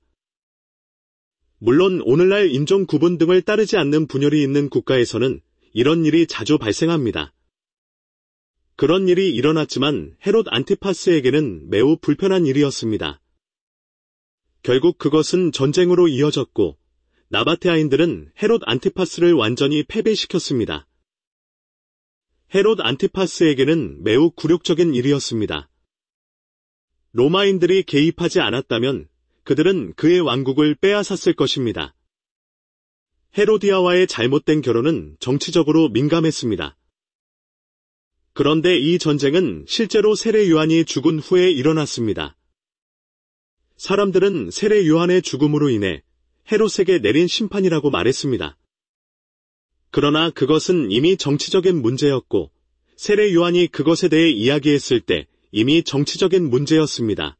물론 오늘날 인종 구분 등을 따르지 않는 분열이 있는 국가에서는 이런 일이 자주 발생합니다. 그런 일이 일어났지만 헤롯 안티파스에게는 매우 불편한 일이었습니다. 결국 그것은 전쟁으로 이어졌고 나바테아인들은 헤롯 안티파스를 완전히 패배시켰습니다. 헤롯 안티파스에게는 매우 굴욕적인 일이었습니다. 로마인들이 개입하지 않았다면 그들은 그의 왕국을 빼앗았을 것입니다. 헤로디아와의 잘못된 결혼은 정치적으로 민감했습니다. 그런데 이 전쟁은 실제로 세례 요한이 죽은 후에 일어났습니다. 사람들은 세례 요한의 죽음으로 인해 헤롯에게 내린 심판이라고 말했습니다. 그러나 그것은 이미 정치적인 문제였고 세례 요한이 그것에 대해 이야기했을 때 이미 정치적인 문제였습니다.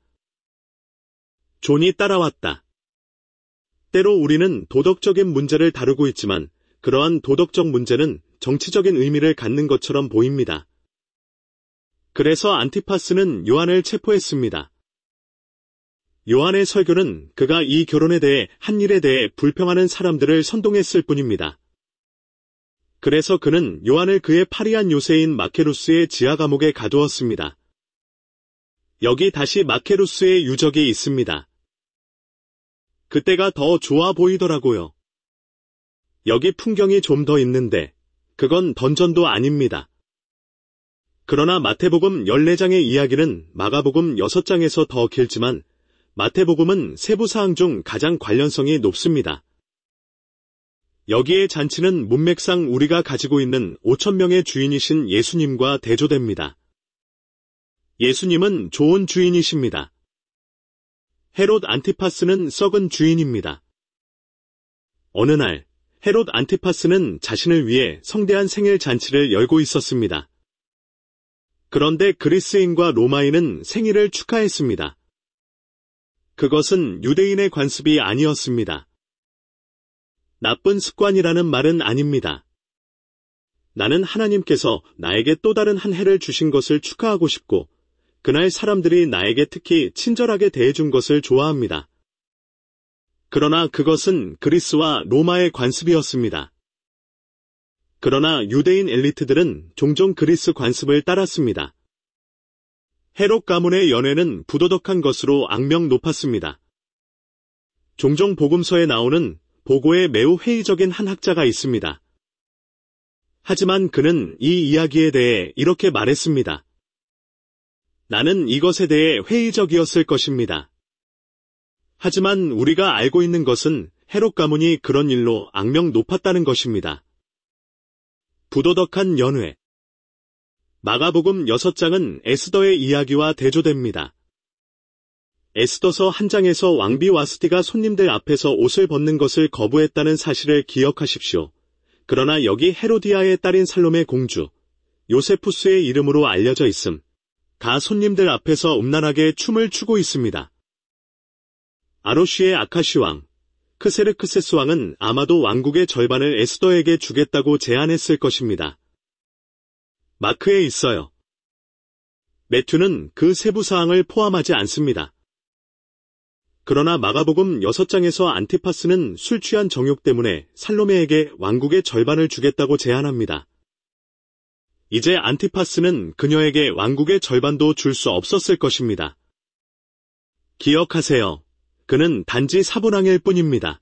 존이 따라왔다. 때로 우리는 도덕적인 문제를 다루고 있지만 그러한 도덕적 문제는 정치적인 의미를 갖는 것처럼 보입니다. 그래서 안티파스는 요한을 체포했습니다. 요한의 설교는 그가 이 결혼에 대해 한 일에 대해 불평하는 사람들을 선동했을 뿐입니다. 그래서 그는 요한을 그의 파리한 요새인 마케루스의 지하 감옥에 가두었습니다. 여기 다시 마케루스의 유적이 있습니다. 그때가 더 좋아 보이더라고요. 여기 풍경이 좀 더 있는데 그건 던전도 아닙니다. 그러나 마태복음 열네 장의 이야기는 마가복음 여섯 장에서 더 길지만 마태복음은 세부 사항 중 가장 관련성이 높습니다. 여기의 잔치는 문맥상 우리가 가지고 있는 오천 명의 주인이신 예수님과 대조됩니다. 예수님은 좋은 주인이십니다. 헤롯 안티파스는 썩은 주인입니다. 어느 날 헤롯 안티파스는 자신을 위해 성대한 생일 잔치를 열고 있었습니다. 그런데 그리스인과 로마인은 생일을 축하했습니다. 그것은 유대인의 관습이 아니었습니다. 나쁜 습관이라는 말은 아닙니다. 나는 하나님께서 나에게 또 다른 한 해를 주신 것을 축하하고 싶고 그날 사람들이 나에게 특히 친절하게 대해준 것을 좋아합니다. 그러나 그것은 그리스와 로마의 관습이었습니다. 그러나 유대인 엘리트들은 종종 그리스 관습을 따랐습니다. 헤롯 가문의 연회는 부도덕한 것으로 악명 높았습니다. 종종 복음서에 나오는 보고에 매우 회의적인 한 학자가 있습니다. 하지만 그는 이 이야기에 대해 이렇게 말했습니다. 나는 이것에 대해 회의적이었을 것입니다. 하지만 우리가 알고 있는 것은 헤롯 가문이 그런 일로 악명 높았다는 것입니다. 부도덕한 연회. 마가복음 여섯 장은 에스더의 이야기와 대조됩니다. 에스더서 한 장에서 왕비 와스티가 손님들 앞에서 옷을 벗는 것을 거부했다는 사실을 기억하십시오. 그러나 여기 헤로디아의 딸인 살로메 공주, 요세푸스의 이름으로 알려져 있음. 가 손님들 앞에서 음란하게 춤을 추고 있습니다. 아로시의 아카시 왕, 크세르크세스 왕은 아마도 왕국의 절반을 에스더에게 주겠다고 제안했을 것입니다. 마크에 있어요. 매튜는 그 세부 사항을 포함하지 않습니다. 그러나 마가복음 여섯 장에서 안티파스는 술 취한 정욕 때문에 살로메에게 왕국의 절반을 주겠다고 제안합니다. 이제 안티파스는 그녀에게 왕국의 절반도 줄 수 없었을 것입니다. 기억하세요. 그는 단지 사분왕일 뿐입니다.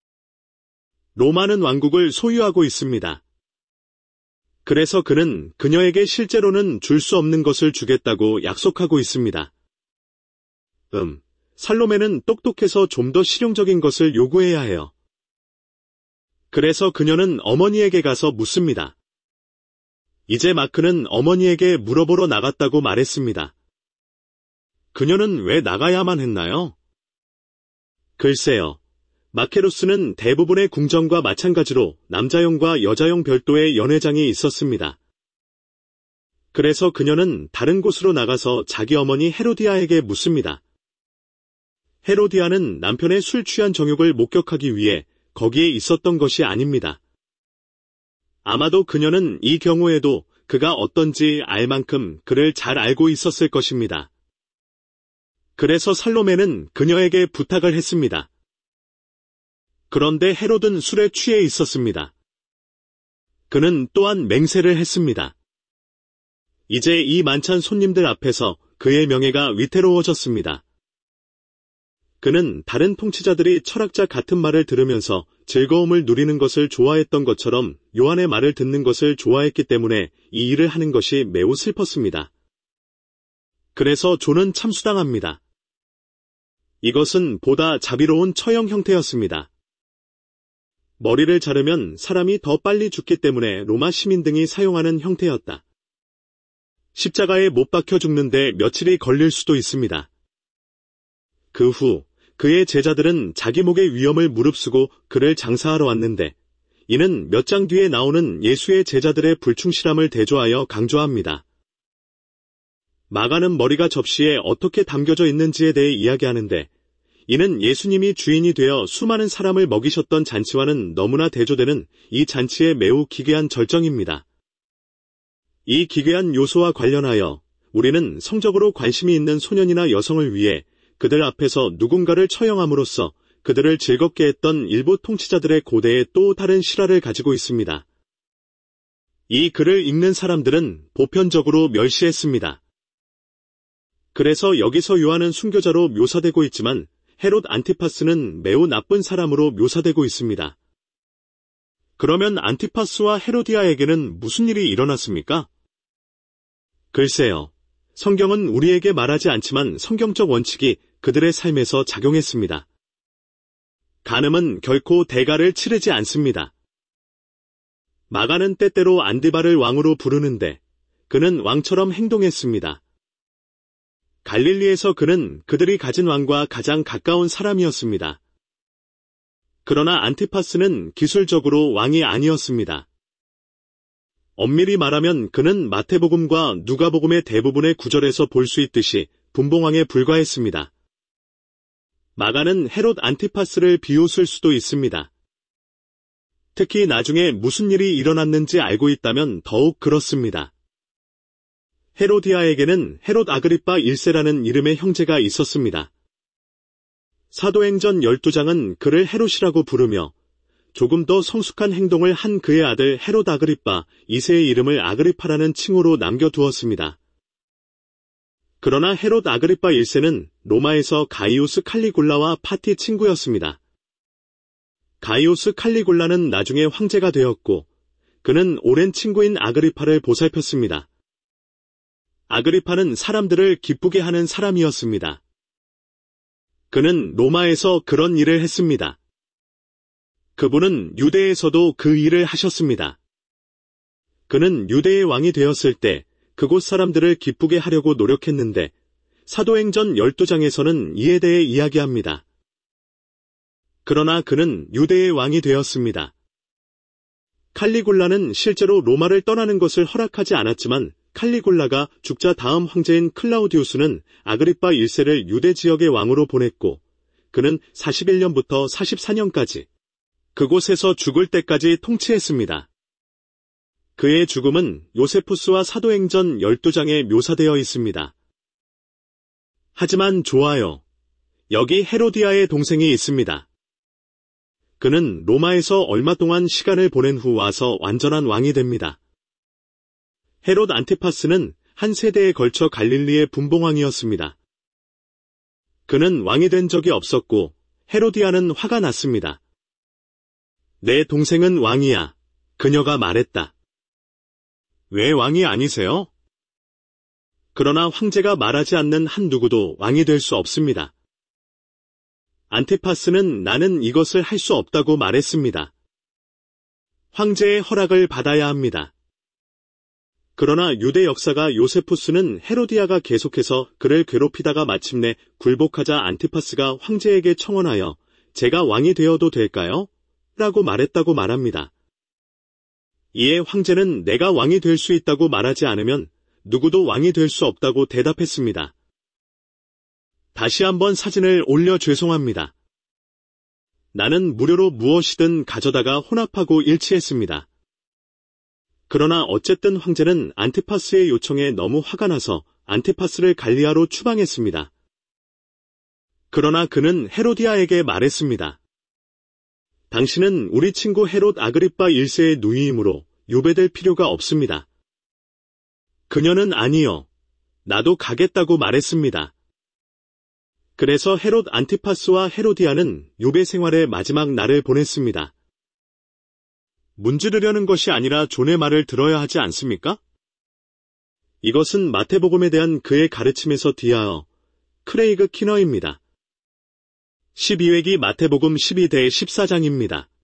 로마는 왕국을 소유하고 있습니다. 그래서 그는 그녀에게 실제로는 줄 수 없는 것을 주겠다고 약속하고 있습니다. 음, 살로메는 똑똑해서 좀 더 실용적인 것을 요구해야 해요. 그래서 그녀는 어머니에게 가서 묻습니다. 이제 마크는 어머니에게 물어보러 나갔다고 말했습니다. 그녀는 왜 나가야만 했나요? 글쎄요. 마케로스는 대부분의 궁정과 마찬가지로 남자용과 여자용 별도의 연회장이 있었습니다. 그래서 그녀는 다른 곳으로 나가서 자기 어머니 헤로디아에게 묻습니다. 헤로디아는 남편의 술 취한 정욕을 목격하기 위해 거기에 있었던 것이 아닙니다. 아마도 그녀는 이 경우에도 그가 어떤지 알 만큼 그를 잘 알고 있었을 것입니다. 그래서 살로메는 그녀에게 부탁을 했습니다. 그런데 헤롯은 술에 취해 있었습니다. 그는 또한 맹세를 했습니다. 이제 이 만찬 손님들 앞에서 그의 명예가 위태로워졌습니다. 그는 다른 통치자들이 철학자 같은 말을 들으면서 즐거움을 누리는 것을 좋아했던 것처럼 요한의 말을 듣는 것을 좋아했기 때문에 이 일을 하는 것이 매우 슬펐습니다. 그래서 존은 참수당합니다. 이것은 보다 자비로운 처형 형태였습니다. 머리를 자르면 사람이 더 빨리 죽기 때문에 로마 시민 등이 사용하는 형태였다. 십자가에 못 박혀 죽는데 며칠이 걸릴 수도 있습니다. 그 후 그의 제자들은 자기 목의 위험을 무릅쓰고 그를 장사하러 왔는데 이는 몇 장 뒤에 나오는 예수의 제자들의 불충실함을 대조하여 강조합니다. 마가는 머리가 접시에 어떻게 담겨져 있는지에 대해 이야기하는데 이는 예수님이 주인이 되어 수많은 사람을 먹이셨던 잔치와는 너무나 대조되는 이 잔치의 매우 기괴한 절정입니다. 이 기괴한 요소와 관련하여 우리는 성적으로 관심이 있는 소년이나 여성을 위해 그들 앞에서 누군가를 처형함으로써 그들을 즐겁게 했던 일부 통치자들의 고대의 또 다른 실화를 가지고 있습니다. 이 글을 읽는 사람들은 보편적으로 멸시했습니다. 그래서 여기서 요한은 순교자로 묘사되고 있지만 헤롯 안티파스는 매우 나쁜 사람으로 묘사되고 있습니다. 그러면 안티파스와 헤로디아에게는 무슨 일이 일어났습니까? 글쎄요. 성경은 우리에게 말하지 않지만 성경적 원칙이 그들의 삶에서 작용했습니다. 간음은 결코 대가를 치르지 않습니다. 마가는 때때로 안디바를 왕으로 부르는데 그는 왕처럼 행동했습니다. 갈릴리에서 그는 그들이 가진 왕과 가장 가까운 사람이었습니다. 그러나 안티파스는 기술적으로 왕이 아니었습니다. 엄밀히 말하면 그는 마태복음과 누가복음의 대부분의 구절에서 볼 수 있듯이 분봉왕에 불과했습니다. 마가는 헤롯 안티파스를 비웃을 수도 있습니다. 특히 나중에 무슨 일이 일어났는지 알고 있다면 더욱 그렇습니다. 헤로디아에게는 헤롯 아그리파 일 세라는 이름의 형제가 있었습니다. 사도행전 열두 장은 그를 헤롯이라고 부르며 조금 더 성숙한 행동을 한 그의 아들 헤롯 아그리파 이 세의 이름을 아그리파라는 칭호로 남겨두었습니다. 그러나 헤롯 아그리파 일 세는 로마에서 가이우스 칼리굴라와 파티 친구였습니다. 가이우스 칼리굴라는 나중에 황제가 되었고 그는 오랜 친구인 아그리파를 보살폈습니다. 아그리파는 사람들을 기쁘게 하는 사람이었습니다. 그는 로마에서 그런 일을 했습니다. 그분은 유대에서도 그 일을 하셨습니다. 그는 유대의 왕이 되었을 때 그곳 사람들을 기쁘게 하려고 노력했는데 사도행전 열두 장에서는 이에 대해 이야기합니다. 그러나 그는 유대의 왕이 되었습니다. 칼리굴라는 실제로 로마를 떠나는 것을 허락하지 않았지만 칼리굴라가 죽자 다음 황제인 클라우디우스는 아그리빠 일 세를 유대 지역의 왕으로 보냈고 그는 사십일 년부터 사십사 년까지 그곳에서 죽을 때까지 통치했습니다. 그의 죽음은 요세푸스와 사도행전 열두 장에 묘사되어 있습니다. 하지만 좋아요. 여기 헤로디아의 동생이 있습니다. 그는 로마에서 얼마 동안 시간을 보낸 후 와서 완전한 왕이 됩니다. 헤롯 안티파스는 한 세대에 걸쳐 갈릴리의 분봉왕이었습니다. 그는 왕이 된 적이 없었고 헤로디아는 화가 났습니다. 내 동생은 왕이야. 그녀가 말했다. 왜 왕이 아니세요? 그러나 황제가 말하지 않는 한 누구도 왕이 될 수 없습니다. 안티파스는 나는 이것을 할 수 없다고 말했습니다. 황제의 허락을 받아야 합니다. 그러나 유대 역사가 요세푸스는 헤로디아가 계속해서 그를 괴롭히다가 마침내 굴복하자 안티파스가 황제에게 청원하여 제가 왕이 되어도 될까요? 라고 말했다고 말합니다. 이에 황제는 내가 왕이 될 수 있다고 말하지 않으면 누구도 왕이 될 수 없다고 대답했습니다. 다시 한번 사진을 올려 죄송합니다. 나는 무료로 무엇이든 가져다가 혼합하고 일치했습니다. 그러나 어쨌든 황제는 안티파스의 요청에 너무 화가 나서 안티파스를 갈리아로 추방했습니다. 그러나 그는 헤로디아에게 말했습니다. 당신은 우리 친구 헤롯 아그리빠 일 세의 누이이므로 유배될 필요가 없습니다. 그녀는 아니요. 나도 가겠다고 말했습니다. 그래서 헤롯 안티파스와 헤로디아는 유배 생활의 마지막 날을 보냈습니다. 문지르려는 것이 아니라 존의 말을 들어야 하지 않습니까? 이것은 마태복음에 대한 그의 가르침에서 뒤하여 크레이그 키너입니다. 십이 회기 마태복음 십이 대 십사 장입니다.